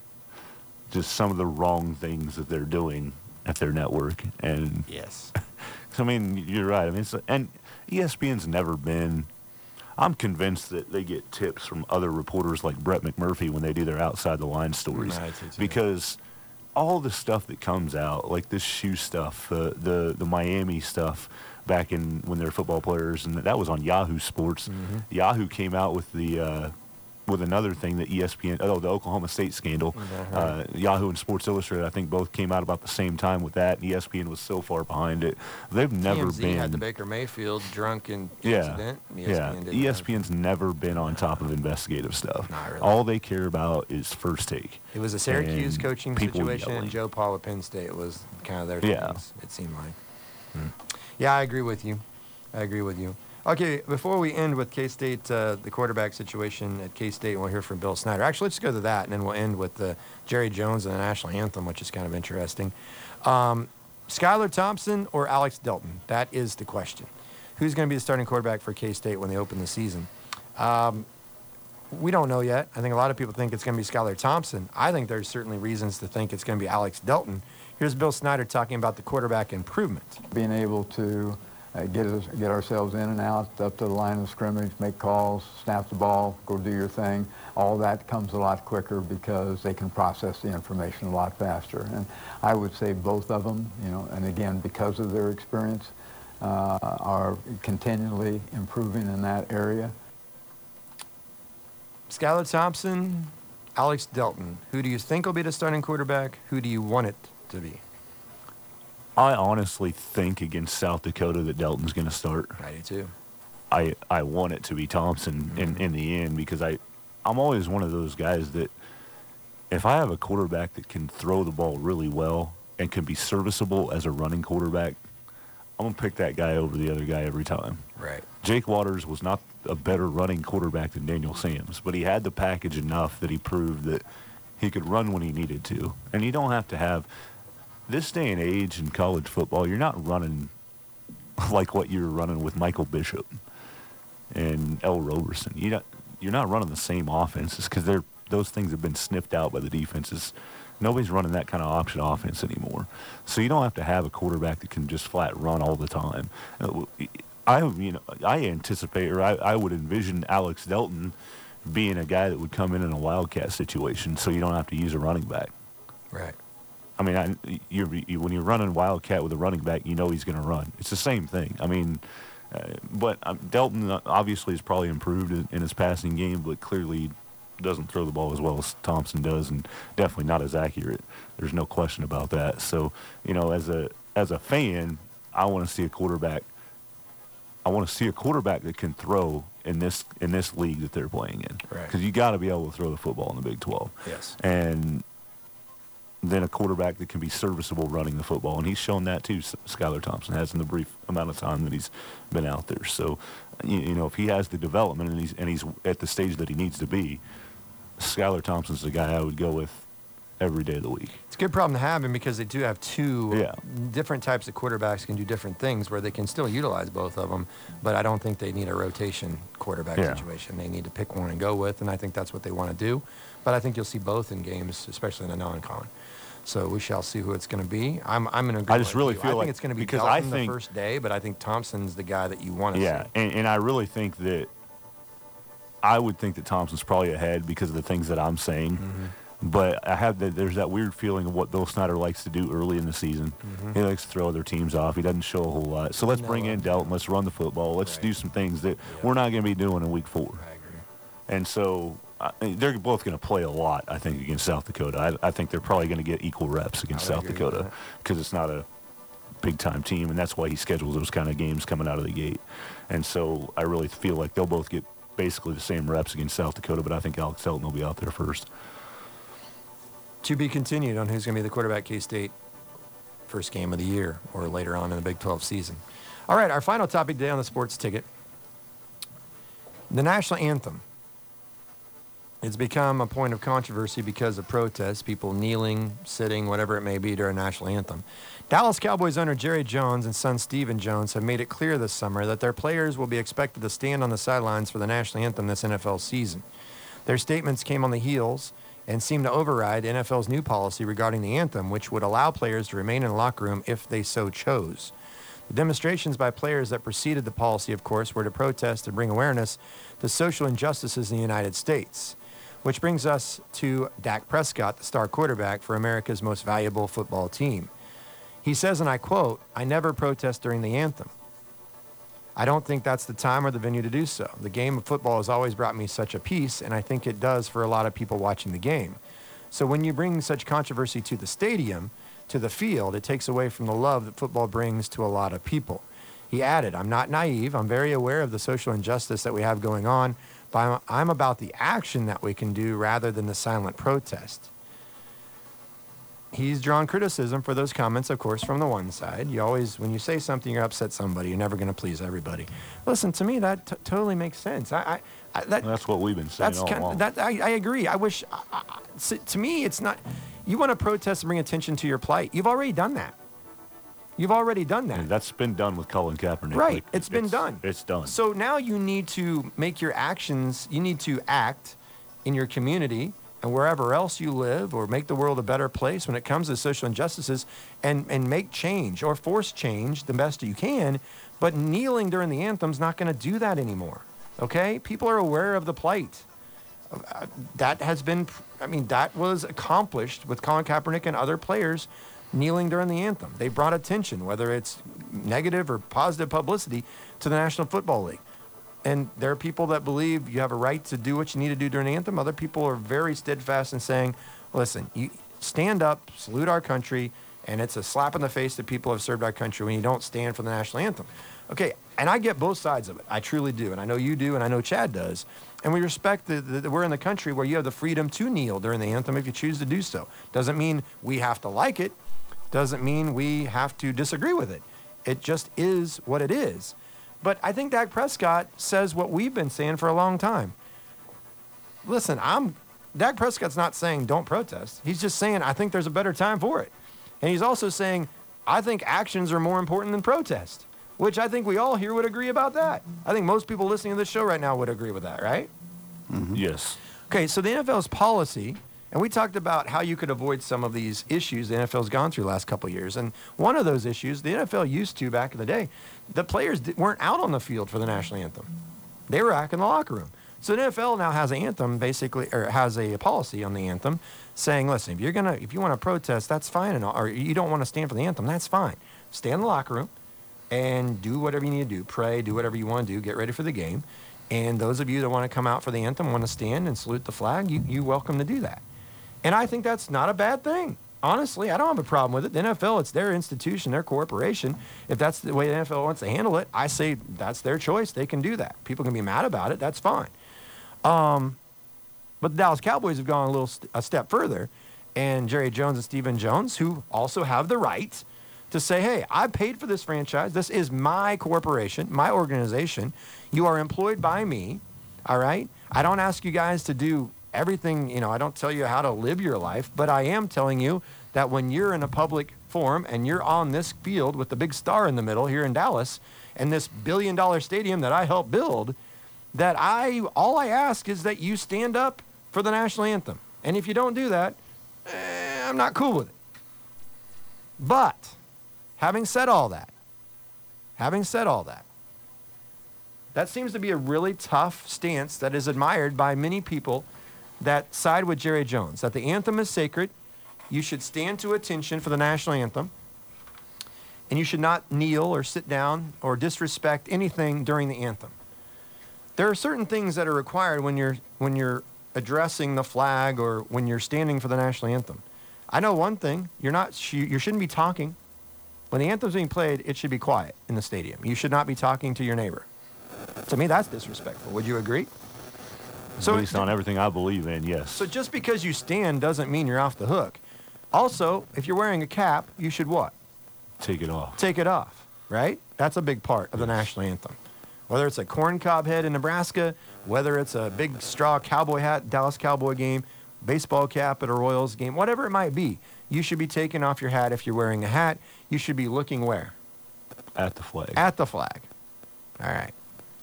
just some of the wrong things that they're doing at their network. And yes, I mean, you're right. I mean, it's, and E S P N's never been. I'm convinced that they get tips from other reporters like Brett McMurphy when they do their outside the line stories, right, because all the stuff that comes out, like this shoe stuff, uh, the the Miami stuff back in when they were football players, and that was on Yahoo Sports. Mm-hmm. Yahoo came out with the uh, with another thing that E S P N, oh, the Oklahoma State scandal. Mm-hmm. Uh, Yahoo and Sports Illustrated, I think, both came out about the same time with that. And E S P N was so far behind it. They've never T M Z been. had the Baker Mayfield drunken yeah, incident. E S P N yeah. didn't E S have- P N's never been on top of investigative stuff. Not really. All they care about is first take. It was a Syracuse and coaching people situation, yelling. and Joe Paul at Penn State was kind of their Yeah. things, it seemed like. Hmm. Yeah, I agree with you. I agree with you. Okay, before we end with K-State, uh, the quarterback situation at K-State, we'll hear from Bill Snyder. Actually, let's go to that, and then we'll end with uh, Jerry Jones and the national anthem, which is kind of interesting. Um, Skylar Thompson or Alex Delton? That is the question. Who's going to be the starting quarterback for K-State when they open the season? Um, we don't know yet. I think a lot of people think it's going to be Skylar Thompson. I think there's certainly reasons to think it's going to be Alex Delton. Here's Bill Snyder talking about the quarterback improvement. Being able to uh, get us, get ourselves in and out, up to the line of scrimmage, make calls, snap the ball, go do your thing, all that comes a lot quicker because they can process the information a lot faster. And I would say both of them, you know, and again, because of their experience, uh, are continually improving in that area. Skylar Thompson, Alex Delton. Who do you think will be the starting quarterback? Who do you want it to be? I honestly think against South Dakota that Delton's going to start. I do too. I I want it to be Thompson mm-hmm. in, in the end because I, I'm always one of those guys that if I have a quarterback that can throw the ball really well and can be serviceable as a running quarterback, I'm going to pick that guy over the other guy every time. Right. Jake Waters was not a better running quarterback than Daniel Sams, but he had the package enough that he proved that he could run when he needed to. And you don't have to have this day and age in college football, you're not running like what you're running with Michael Bishop and L. Roberson. You're not, you're not running the same offenses because they're those things have been sniffed out by the defenses. Nobody's running that kind of option offense anymore. So you don't have to have a quarterback that can just flat run all the time. I, you know, I anticipate or I, I would envision Alex Delton being a guy that would come in in a wildcat situation so you don't have to use a running back. Right. I mean, I, you're, you, when you're running wildcat with a running back, you know he's going to run. It's the same thing. I mean, uh, but um, Delton obviously has probably improved in, in his passing game, but clearly doesn't throw the ball as well as Thompson does, and definitely not as accurate. There's no question about that. So, you know, as a as a fan, I want to see a quarterback. I want to see a quarterback that can throw in this in this league that they're playing in. Right. Because you got to be able to throw the football in the Big twelve. Yes. And then a quarterback that can be serviceable running the football. And he's shown that too, Skylar Thompson has in the brief amount of time that he's been out there. So, you, you know, if he has the development and he's, and he's at the stage that he needs to be, Skylar Thompson's the guy I would go with every day of the week. It's a good problem to have him because they do have two Yeah. different types of quarterbacks can do different things where they can still utilize both of them, but I don't think they need a rotation quarterback Yeah. situation. They need to pick one and go with, and I think that's what they want to do. But I think you'll see both in games, especially in the non-con. So we shall see who it's going to be. I'm I'm in agreement. I just really with you. feel I think like- it's going to be because Delton I the think- first day, but I think Thompson's the guy that you want to Yeah, see. and, and I really think that I would think that Thompson's probably ahead because of the things that I'm saying. Mm-hmm. But I have that there's that weird feeling of what Bill Snyder likes to do early in the season. Mm-hmm. He likes to throw other teams off. He doesn't show a whole lot. So let's No, bring in uh, Delton. Let's run the football. Let's Right. do some things that Yeah. we're not going to be doing in week four. I agree. And so I, they're both going to play a lot, I think, against South Dakota. I, I think they're probably going to get equal reps against I would South agree with Dakota that. because it's not a big-time team, and that's why he schedules those kind of games coming out of the gate. And so I really feel like they'll both get basically the same reps against South Dakota, but I think Alex Delton will be out there first. To be continued on who's going to be the quarterback K-State first game of the year or later on in the Big twelve season. All right, our final topic today on the Sports Ticket. The national anthem. It's become a point of controversy because of protests, people kneeling, sitting, whatever it may be during national anthem. Dallas Cowboys owner Jerry Jones and son Stephen Jones have made it clear this summer that their players will be expected to stand on the sidelines for the national anthem this N F L season. Their statements came on the heels and seem to override N F L's new policy regarding the anthem, which would allow players to remain in the locker room if they so chose. The demonstrations by players that preceded the policy, of course, were to protest and bring awareness to social injustices in the United States. Which brings us to Dak Prescott, the star quarterback for America's most valuable football team. He says, and I quote, "I never protest during the anthem. I don't think that's the time or the venue to do so. The game of football has always brought me such a peace, and I think it does for a lot of people watching the game. So when you bring such controversy to the stadium, to the field, it takes away from the love that football brings to a lot of people." He added, "I'm not naive. I'm very aware of the social injustice that we have going on, but I'm, I'm about the action that we can do rather than the silent protest." He's drawn criticism for those comments, of course, from the one side. You always, when you say something, you're upset somebody. You're never going to please everybody. Listen, to me, that t- totally makes sense. I, I, I that, That's what we've been saying that's all kind along. that I, I agree. I wish, I, I, so, to me, it's not. You want to protest and bring attention to your plight. You've already done that. You've already done that. And that's been done with Colin Kaepernick. Right. Like, It's been done. It's done. So now you need to make your actions, you need to act in your community and wherever else you live, or make the world a better place when it comes to social injustices, and, and make change or force change the best you can. But kneeling during the anthem's not going to do that anymore. Okay? People are aware of the plight. Uh, that has been, I mean, that was accomplished with Colin Kaepernick and other players kneeling during the anthem. They brought attention, whether it's negative or positive publicity, to the National Football League. And there are people that believe you have a right to do what you need to do during the anthem. Other people are very steadfast in saying, listen, you stand up, salute our country, and it's a slap in the face that people have served our country when you don't stand for the national anthem. Okay, and I get both sides of it. I truly do, and I know you do, and I know Chad does. And we respect that that we're in the country where you have the freedom to kneel during the anthem if you choose to do so. Doesn't mean we have to like it. Doesn't mean we have to disagree with it. It just is what it is. But I think Dak Prescott says what we've been saying for a long time. Listen, I'm Dak Prescott's not saying don't protest. He's just saying I think there's a better time for it. And he's also saying I think actions are more important than protest, which I think we all here would agree about that. I think most people listening to this show right now would agree with that, right? Mm-hmm. Yes. Okay, so the N F L's policy, and we talked about how you could avoid some of these issues the N F L's gone through the last couple of years. And one of those issues, the N F L used to back in the day, the players di- weren't out on the field for the national anthem. They were back in the locker room. So the N F L now has an anthem, basically, or has a policy on the anthem saying, listen, if you're gonna, if you want to protest, that's fine, and all, or you don't want to stand for the anthem, that's fine. Stay in the locker room and do whatever you need to do. Pray, do whatever you want to do. Get ready for the game. And those of you that want to come out for the anthem, want to stand and salute the flag, you you welcome to do that. And I think that's not a bad thing. Honestly, I don't have a problem with it. The N F L, it's their institution, their corporation. If that's the way the N F L wants to handle it, I say that's their choice. They can do that. People can be mad about it. That's fine. Um, but the Dallas Cowboys have gone a little st- a step further. And Jerry Jones and Stephen Jones, who also have the right to say, hey, I paid for this franchise. This is my corporation, my organization. You are employed by me, all right? I don't ask you guys to do everything, you know, I don't tell you how to live your life, but I am telling you that when you're in a public forum and you're on this field with the big star in the middle here in Dallas and this billion dollar stadium that I helped build, that I, all I ask is that you stand up for the national anthem. And if you don't do that, eh, I'm not cool with it. But having said all that, having said all that, that seems to be a really tough stance that is admired by many people that side with Jerry Jones, that the anthem is sacred. You should stand to attention for the national anthem, and you should not kneel or sit down or disrespect anything during the anthem. There are certain things that are required when you're when you're addressing the flag or when you're standing for the national anthem. I know one thing: you're not you shouldn't be talking. When the anthem's being played, it should be quiet in the stadium. You should not be talking to your neighbor. To me, that's disrespectful. Would you agree? So based on everything I believe in, yes. So just because you stand doesn't mean you're off the hook. Also, if you're wearing a cap, you should what? Take it off. Take it off, right? That's a big part of the national anthem. Whether it's a corn cob head in Nebraska, whether it's a big straw cowboy hat, Dallas Cowboy game, baseball cap at a Royals game, whatever it might be, you should be taking off your hat if you're wearing a hat. You should be looking where? At the flag. At the flag. All right.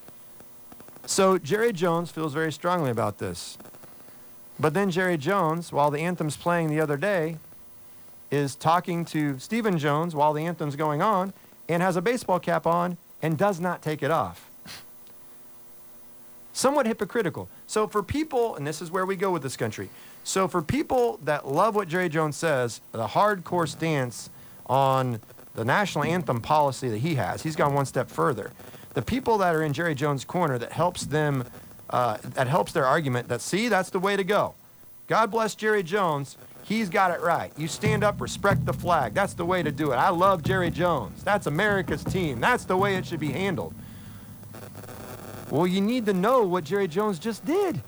So Jerry Jones feels very strongly about this. But then Jerry Jones, while the anthem's playing the other day, is talking to Stephen Jones while the anthem's going on and has a baseball cap on and does not take it off. Somewhat hypocritical. So for people, and this is where we go with this country. So for people that love what Jerry Jones says, the hardcore stance on the national anthem policy that he has, he's gone one step further. The people that are in Jerry Jones' corner that helps them, uh, that helps their argument that, see, that's the way to go. God bless Jerry Jones. He's got it right. You stand up, respect the flag. That's the way to do it. I love Jerry Jones. That's America's team. That's the way it should be handled. Well, you need to know what Jerry Jones just did.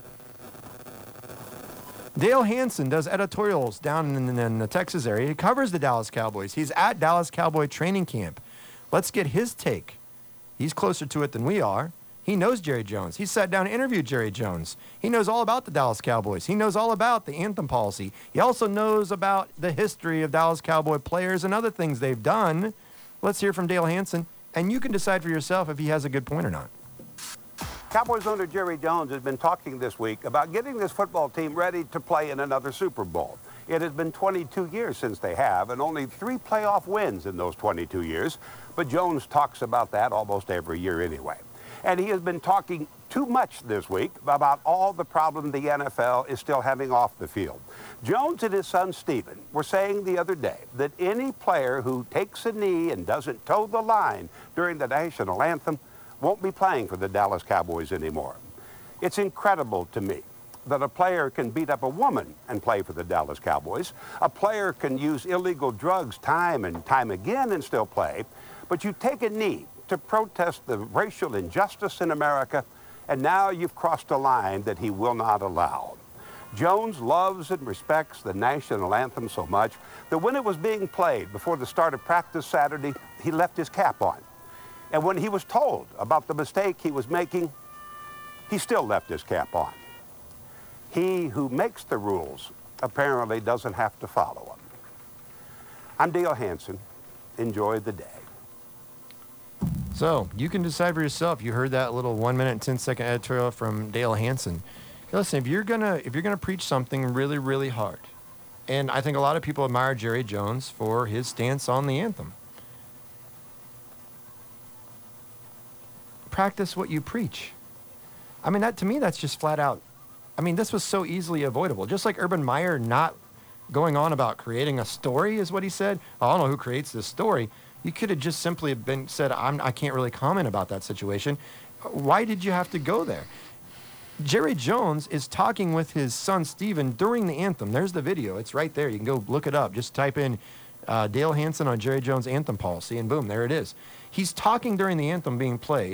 Dale Hansen does editorials down in, in the Texas area. He covers the Dallas Cowboys. He's at Dallas Cowboy training camp. Let's get his take. He's closer to it than we are. He knows Jerry Jones. He sat down and interviewed Jerry Jones. He knows all about the Dallas Cowboys. He knows all about the anthem policy. He also knows about the history of Dallas Cowboy players and other things they've done. Let's hear from Dale Hansen, and you can decide for yourself if he has a good point or not. Cowboys owner Jerry Jones has been talking this week about getting this football team ready to play in another Super Bowl. It has been twenty-two years since they have, and only three playoff wins in those twenty-two years. But Jones talks about that almost every year anyway. And he has been talking too much this week about all the problems the N F L is still having off the field. Jones and his son Stephen were saying the other day that any player who takes a knee and doesn't toe the line during the national anthem won't be playing for the Dallas Cowboys anymore. It's incredible to me that a player can beat up a woman and play for the Dallas Cowboys. A player can use illegal drugs time and time again and still play. But you take a knee to protest the racial injustice in America, and now you've crossed a line that he will not allow. Jones loves and respects the national anthem so much that when it was being played before the start of practice Saturday, he left his cap on. And when he was told about the mistake he was making, he still left his cap on. He who makes the rules apparently doesn't have to follow them. I'm Dale Hansen. Enjoy the day. So you can decide for yourself. You heard that little one minute and ten second editorial from Dale Hansen. Listen, if you're gonna if you're gonna preach something really really hard, and I think a lot of people admire Jerry Jones for his stance on the anthem. Practice what you preach. I mean, that to me, that's just flat out. I mean, this was so easily avoidable. Just like Urban Meyer not going on about creating a story is what he said. Oh, I don't know who creates this story. You could have just simply been said, I'm, I can't really comment about that situation. Why did you have to go there? Jerry Jones is talking with his son, Stephen, during the anthem. There's the video. It's right there. You can go look it up. Just type in uh, Dale Hansen on Jerry Jones anthem policy, and boom, there it is. He's talking during the anthem being played.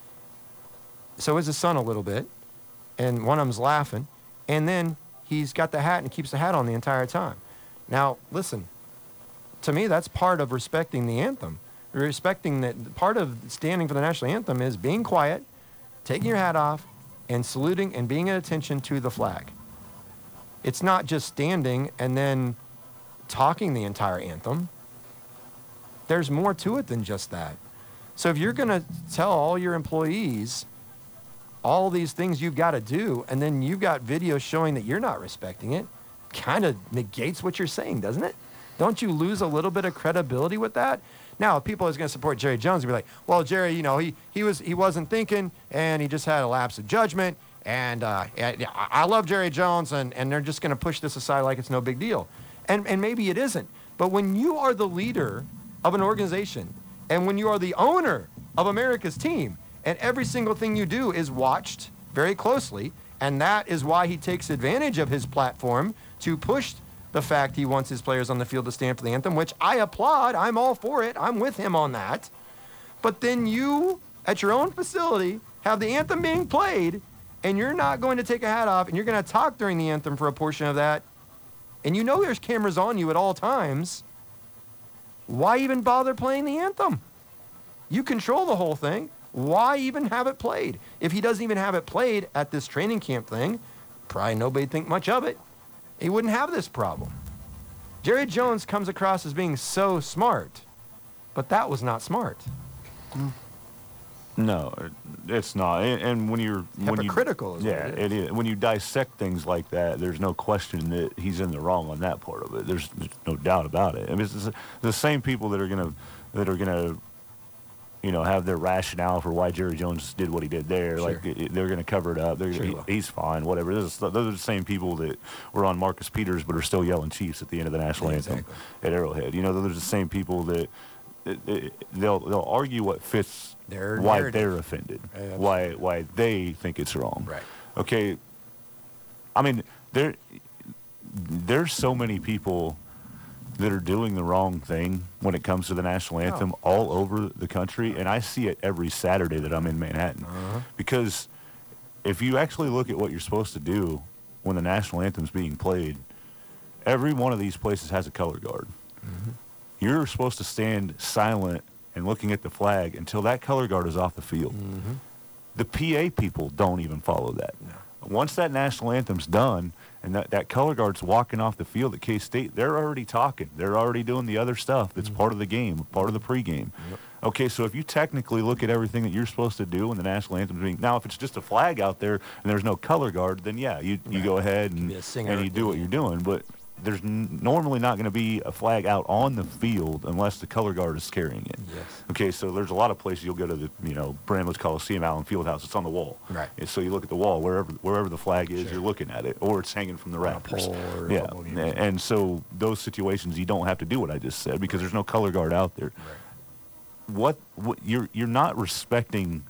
So is his son a little bit, and one of them's laughing, and then he's got the hat and keeps the hat on the entire time. Now, listen, to me, that's part of respecting the anthem. Respecting that part of standing for the national anthem is being quiet, taking your hat off, and saluting and being at attention to the flag. It's not just standing and then talking the entire anthem. There's more to it than just that. So if you're going to tell all your employees all these things you've got to do, and then you've got videos showing that you're not respecting it, kind of negates what you're saying, doesn't it? Don't you lose a little bit of credibility with that? Now, if people is going to support Jerry Jones, they'll be like, well, Jerry, you know, he he was he wasn't thinking, and he just had a lapse of judgment, and uh, I love Jerry Jones, and, and they're just going to push this aside like it's no big deal. And, and maybe it isn't. But when you are the leader of an organization, and when you are the owner of America's team, and every single thing you do is watched very closely, and that is why he takes advantage of his platform to push the fact he wants his players on the field to stand for the anthem, which I applaud. I'm all for it. I'm with him on that. But then you, at your own facility, have the anthem being played, and you're not going to take a hat off, and you're going to talk during the anthem for a portion of that, and you know there's cameras on you at all times. Why even bother playing the anthem? You control the whole thing. Why even have it played? If he doesn't even have it played at this training camp thing, probably nobody'd think much of it. He wouldn't have this problem. Jerry Jones comes across as being so smart, but that was not smart. No, it's not. And, and when you're when you, hypocritical, is yeah, what it is. it is. When you dissect things like that, there's no question that he's in the wrong on that part of it. There's, there's no doubt about it. I mean, it's the same people that are gonna that are gonna you know, have their rationale for why Jerry Jones did what he did there. Sure. Like it, they're going to cover it up. They're, Sure he, will. he's fine, whatever. Those, those are the same people that were on Marcus Peters but are still yelling Chiefs at the end of the national Exactly. anthem at Arrowhead. You know, those are the same people that it, it, they'll they'll argue what fits Their why narrative. they're offended, Yeah, why why they think it's wrong. Right. Okay. I mean, there there's so many people that are doing the wrong thing when it comes to the national anthem Oh. all over the country, and I see it every Saturday that I'm in Manhattan. Uh-huh. Because if you actually look at what you're supposed to do when the national anthem's being played, every one of these places has a color guard. Mm-hmm. You're supposed to stand silent and looking at the flag until that color guard is off the field. Mm-hmm. The P A people don't even follow that. No. Once that national anthem's done and that, that color guard's walking off the field at K-State, they're already talking. They're already doing the other stuff that's part of the game, part of the pregame. Yep. Okay, so if you technically look at everything that you're supposed to do when the national anthem's being... Now, if it's just a flag out there and there's no color guard, then yeah, you, you Right. go ahead and, Be a singer and you at do the what you're doing. But there's n- normally not going to be a flag out on the field unless the color guard is carrying it. Yes. Okay, so there's a lot of places you'll go to the, you know, Bramlage Coliseum, Allen Fieldhouse. It's on the wall. Right. And so you look at the wall, wherever wherever the flag is, Sure. you're looking at it, or it's hanging from the On a rafters. pole or yeah, football game. a- and so those situations you don't have to do what I just said because there's no color guard out there. Right. What, what you're you're not respecting.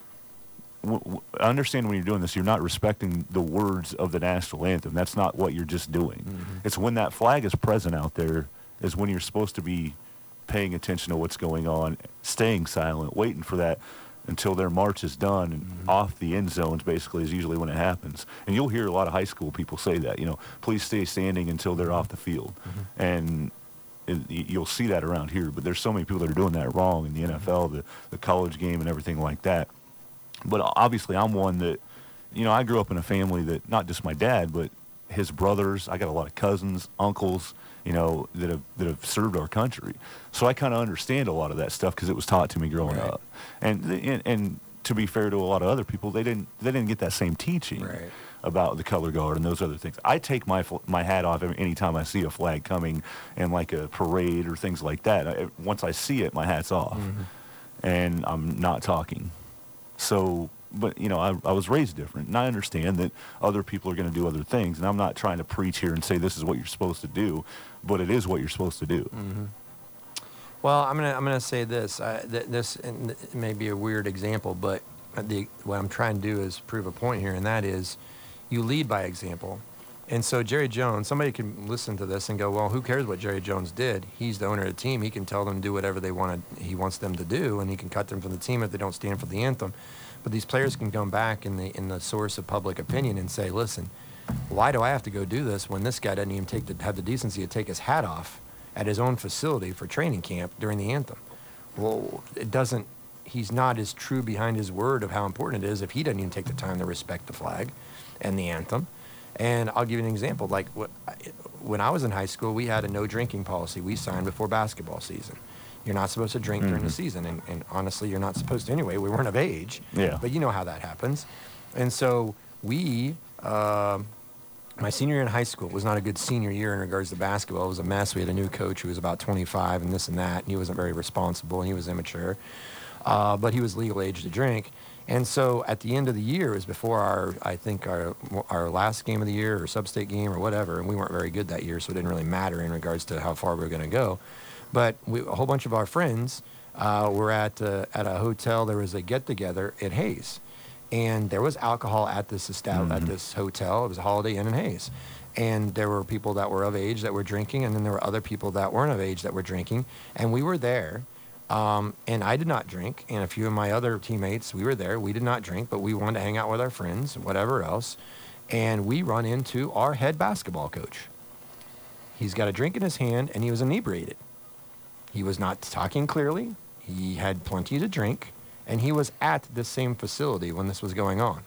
W- w- I understand when you're doing this, you're not respecting the words of the national anthem. That's not what you're just doing. Mm-hmm. It's when that flag is present out there is when you're supposed to be paying attention to what's going on, staying silent, waiting for that until their march is done and Mm-hmm. off the end zones basically is usually when it happens. And you'll hear a lot of high school people say that, you know, please stay standing until they're off the field. Mm-hmm. And it, y- you'll see that around here, but there's so many people that are doing that wrong in the N F L, the, the college game and everything like that. But obviously I'm one that, you know, I grew up in a family that, not just my dad, but his brothers, I got a lot of cousins, uncles, you know, that have that have served our country. So I kind of understand a lot of that stuff because it was taught to me growing Right. up. And, and and to be fair to a lot of other people, they didn't they didn't get that same teaching Right. about the color guard and those other things. I take my fl- my hat off every, anytime I see a flag coming in like a parade or things like that. I, once I see it, my hat's off, and I'm not talking. So, but you know, I, I was raised different, and I understand that other people are going to do other things, and I'm not trying to preach here and say this is what you're supposed to do, but it is what you're supposed to do. Well, I'm gonna I'm gonna say this. I, th- this and it may be a weird example, but the what I'm trying to do is prove a point here, and that is, you lead by example. And so Jerry Jones, somebody can listen to this and go, well, who cares what Jerry Jones did? He's the owner of the team. He can tell them to do whatever they want to, he wants them to do, and he can cut them from the team if they don't stand for the anthem. But these players can come back in the in the source of public opinion and say, listen, why do I have to go do this when this guy doesn't even take the, have the decency to take his hat off at his own facility for training camp during the anthem? Well, it doesn't, he's not as true behind his word of how important it is if he doesn't even take the time to respect the flag and the anthem. And I'll give you an example. Like what, when I was in high school, we had a no drinking policy we signed before basketball season. You're not supposed to drink during the season. And, and honestly, you're not supposed to anyway. We weren't of age. Yeah. But you know how that happens. And so we, um my senior year in high school was not a good senior year in regards to basketball. It was a mess. We had a new coach who was about twenty-five and this and that, and he wasn't very responsible, and he was immature. Uh, but he was legal age to drink. And so at the end of the year, it was before our, I think, our our last game of the year or sub-state game or whatever, and we weren't very good that year, so it didn't really matter in regards to how far we were going to go. But we, a whole bunch of our friends uh, were at, uh, at a hotel. There was a get-together at Hayes. And there was alcohol at this estab- at this hotel. It was a Holiday Inn in Hayes. And there were people that were of age that were drinking, and then there were other people that weren't of age that were drinking. And we were there, um, and I did not drink, and a few of my other teammates, we were there. We did not drink, but we wanted to hang out with our friends, whatever else. And we run into our head basketball coach. He's got a drink in his hand, and he was inebriated. He was not talking clearly. He had plenty to drink. And he was at this same facility when this was going on.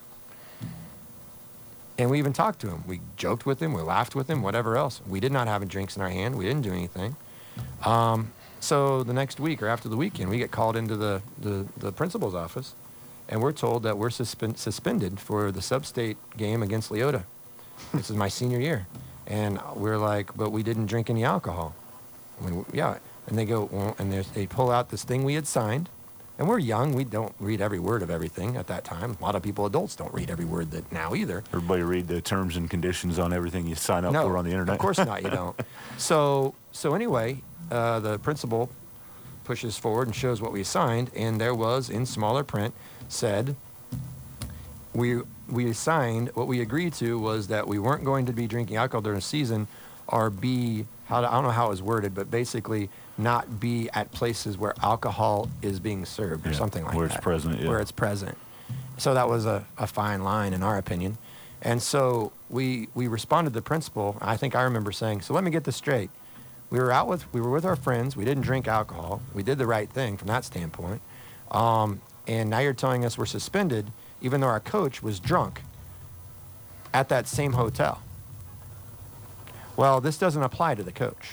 And we even talked to him. We joked with him. We laughed with him, whatever else. We did not have drinks in our hand. We didn't do anything. Um, so the next week or after the weekend, we get called into the, the, the principal's office, and we're told that we're suspend, suspended for the sub-state game against Leota. This is my senior year. And we're like, but we didn't drink any alcohol. I mean, yeah. And they go, well, and there's- they pull out this thing we had signed, And we're young. We don't read every word of everything at that time. A lot of people, adults, don't read every word that now either. Everybody read the terms and conditions on everything you sign up no, for on the internet. Of course not, you don't. So, so anyway, uh, the principal pushes forward and shows what we signed, and there was, in smaller print, said, we we signed, what we agreed to was that we weren't going to be drinking alcohol during the season, or be, how to, I don't know how it was worded, but basically not be at places where alcohol is being served or Yeah, something like where that. it's present, yeah. Where it's present. So that was a, a fine line in our opinion. And so we we responded to the principal. I think I remember saying, so let me get this straight. We were out with, we were with our friends. We didn't drink alcohol. We did the right thing from that standpoint. Um, and now you're telling us we're suspended even though our coach was drunk at that same hotel. Well, this doesn't apply to the coach.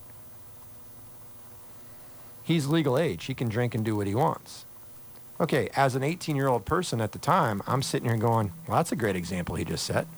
He's legal age. He can drink and do what he wants. Okay, as an eighteen-year-old person at the time, I'm sitting here going, well, that's a great example he just set.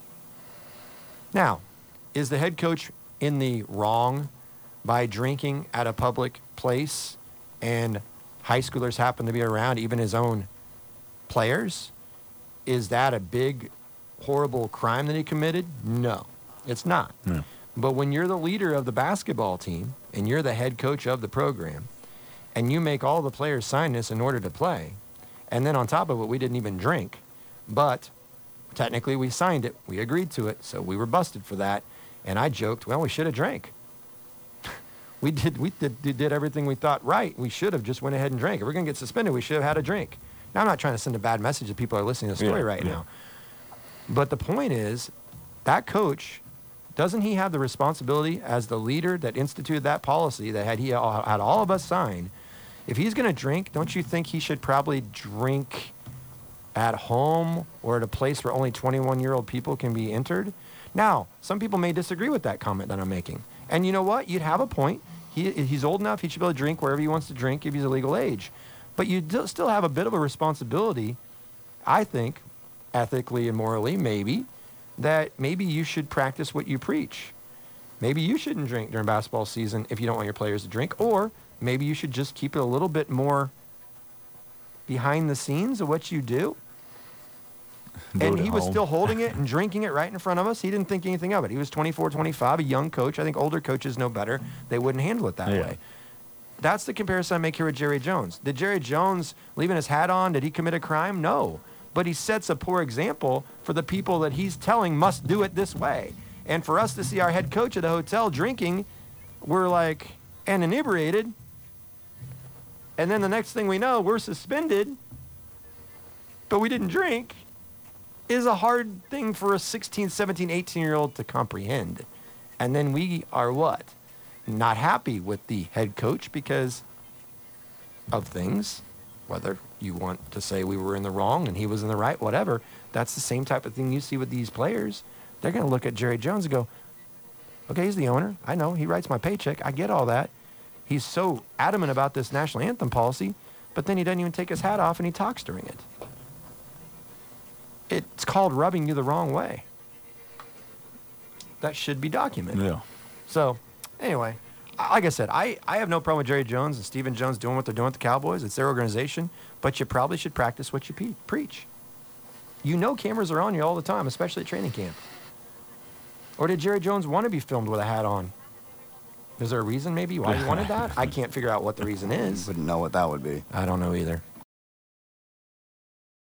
Now, is the head coach in the wrong by drinking at a public place and high schoolers happen to be around, even his own players? Is that a big, horrible crime that he committed? No, it's not. No. But when you're the leader of the basketball team and you're the head coach of the program and you make all the players sign this in order to play, and then on top of it, we didn't even drink, but technically we signed it. We agreed to it, so we were busted for that. And I joked, well, we should have drank. we did we did, did everything we thought right. We should have just went ahead and drank. If we're going to get suspended, we should have had a drink. Now, I'm not trying to send a bad message to people who are listening to the story Yeah, right yeah. now. But the point is, that coach, doesn't he have the responsibility as the leader that instituted that policy that had he had all of us sign? If he's going to drink, don't you think he should probably drink at home or at a place where only twenty-one-year-old people can be entered? Now, some people may disagree with that comment that I'm making. And you know what? You'd have a point. He, he's old enough. He should be able to drink wherever he wants to drink if he's a legal age. But you do still have a bit of a responsibility, I think, ethically and morally, maybe, that maybe you should practice what you preach. Maybe you shouldn't drink during basketball season if you don't want your players to drink, or maybe you should just keep it a little bit more behind the scenes of what you do. Do And it he at was home. still holding it and drinking it right in front of us. He didn't think anything of it. He was twenty-four, twenty-five, a young coach. I think older coaches know better. They wouldn't handle it that Yeah. way. That's the comparison I make here with Jerry Jones. Did Jerry Jones, leaving his hat on, did he commit a crime? No. But he sets a poor example for the people that he's telling must do it this way. And for us to see our head coach at the hotel drinking, we're like, and inebriated. And then the next thing we know, we're suspended, but we didn't drink, is a hard thing for a sixteen, seventeen, eighteen-year-old to comprehend. And then we are what? Not happy with the head coach because of things, whether you want to say we were in the wrong and he was in the right, whatever. That's the same type of thing you see with these players. They're going to look at Jerry Jones and go, okay, he's the owner. I know. He writes my paycheck. I get all that. He's so adamant about this national anthem policy, but then he doesn't even take his hat off and he talks during it. It's called rubbing you the wrong way. That should be documented. Yeah. So, anyway, like I said, I, I have no problem with Jerry Jones and Stephen Jones doing what they're doing with the Cowboys. It's their organization, but you probably should practice what you pe- preach. You know cameras are on you all the time, especially at training camp. Or did Jerry Jones want to be filmed with a hat on? Is there a reason maybe why he wanted that? I can't figure out what the reason is. Wouldn't know what that would be. I don't know either.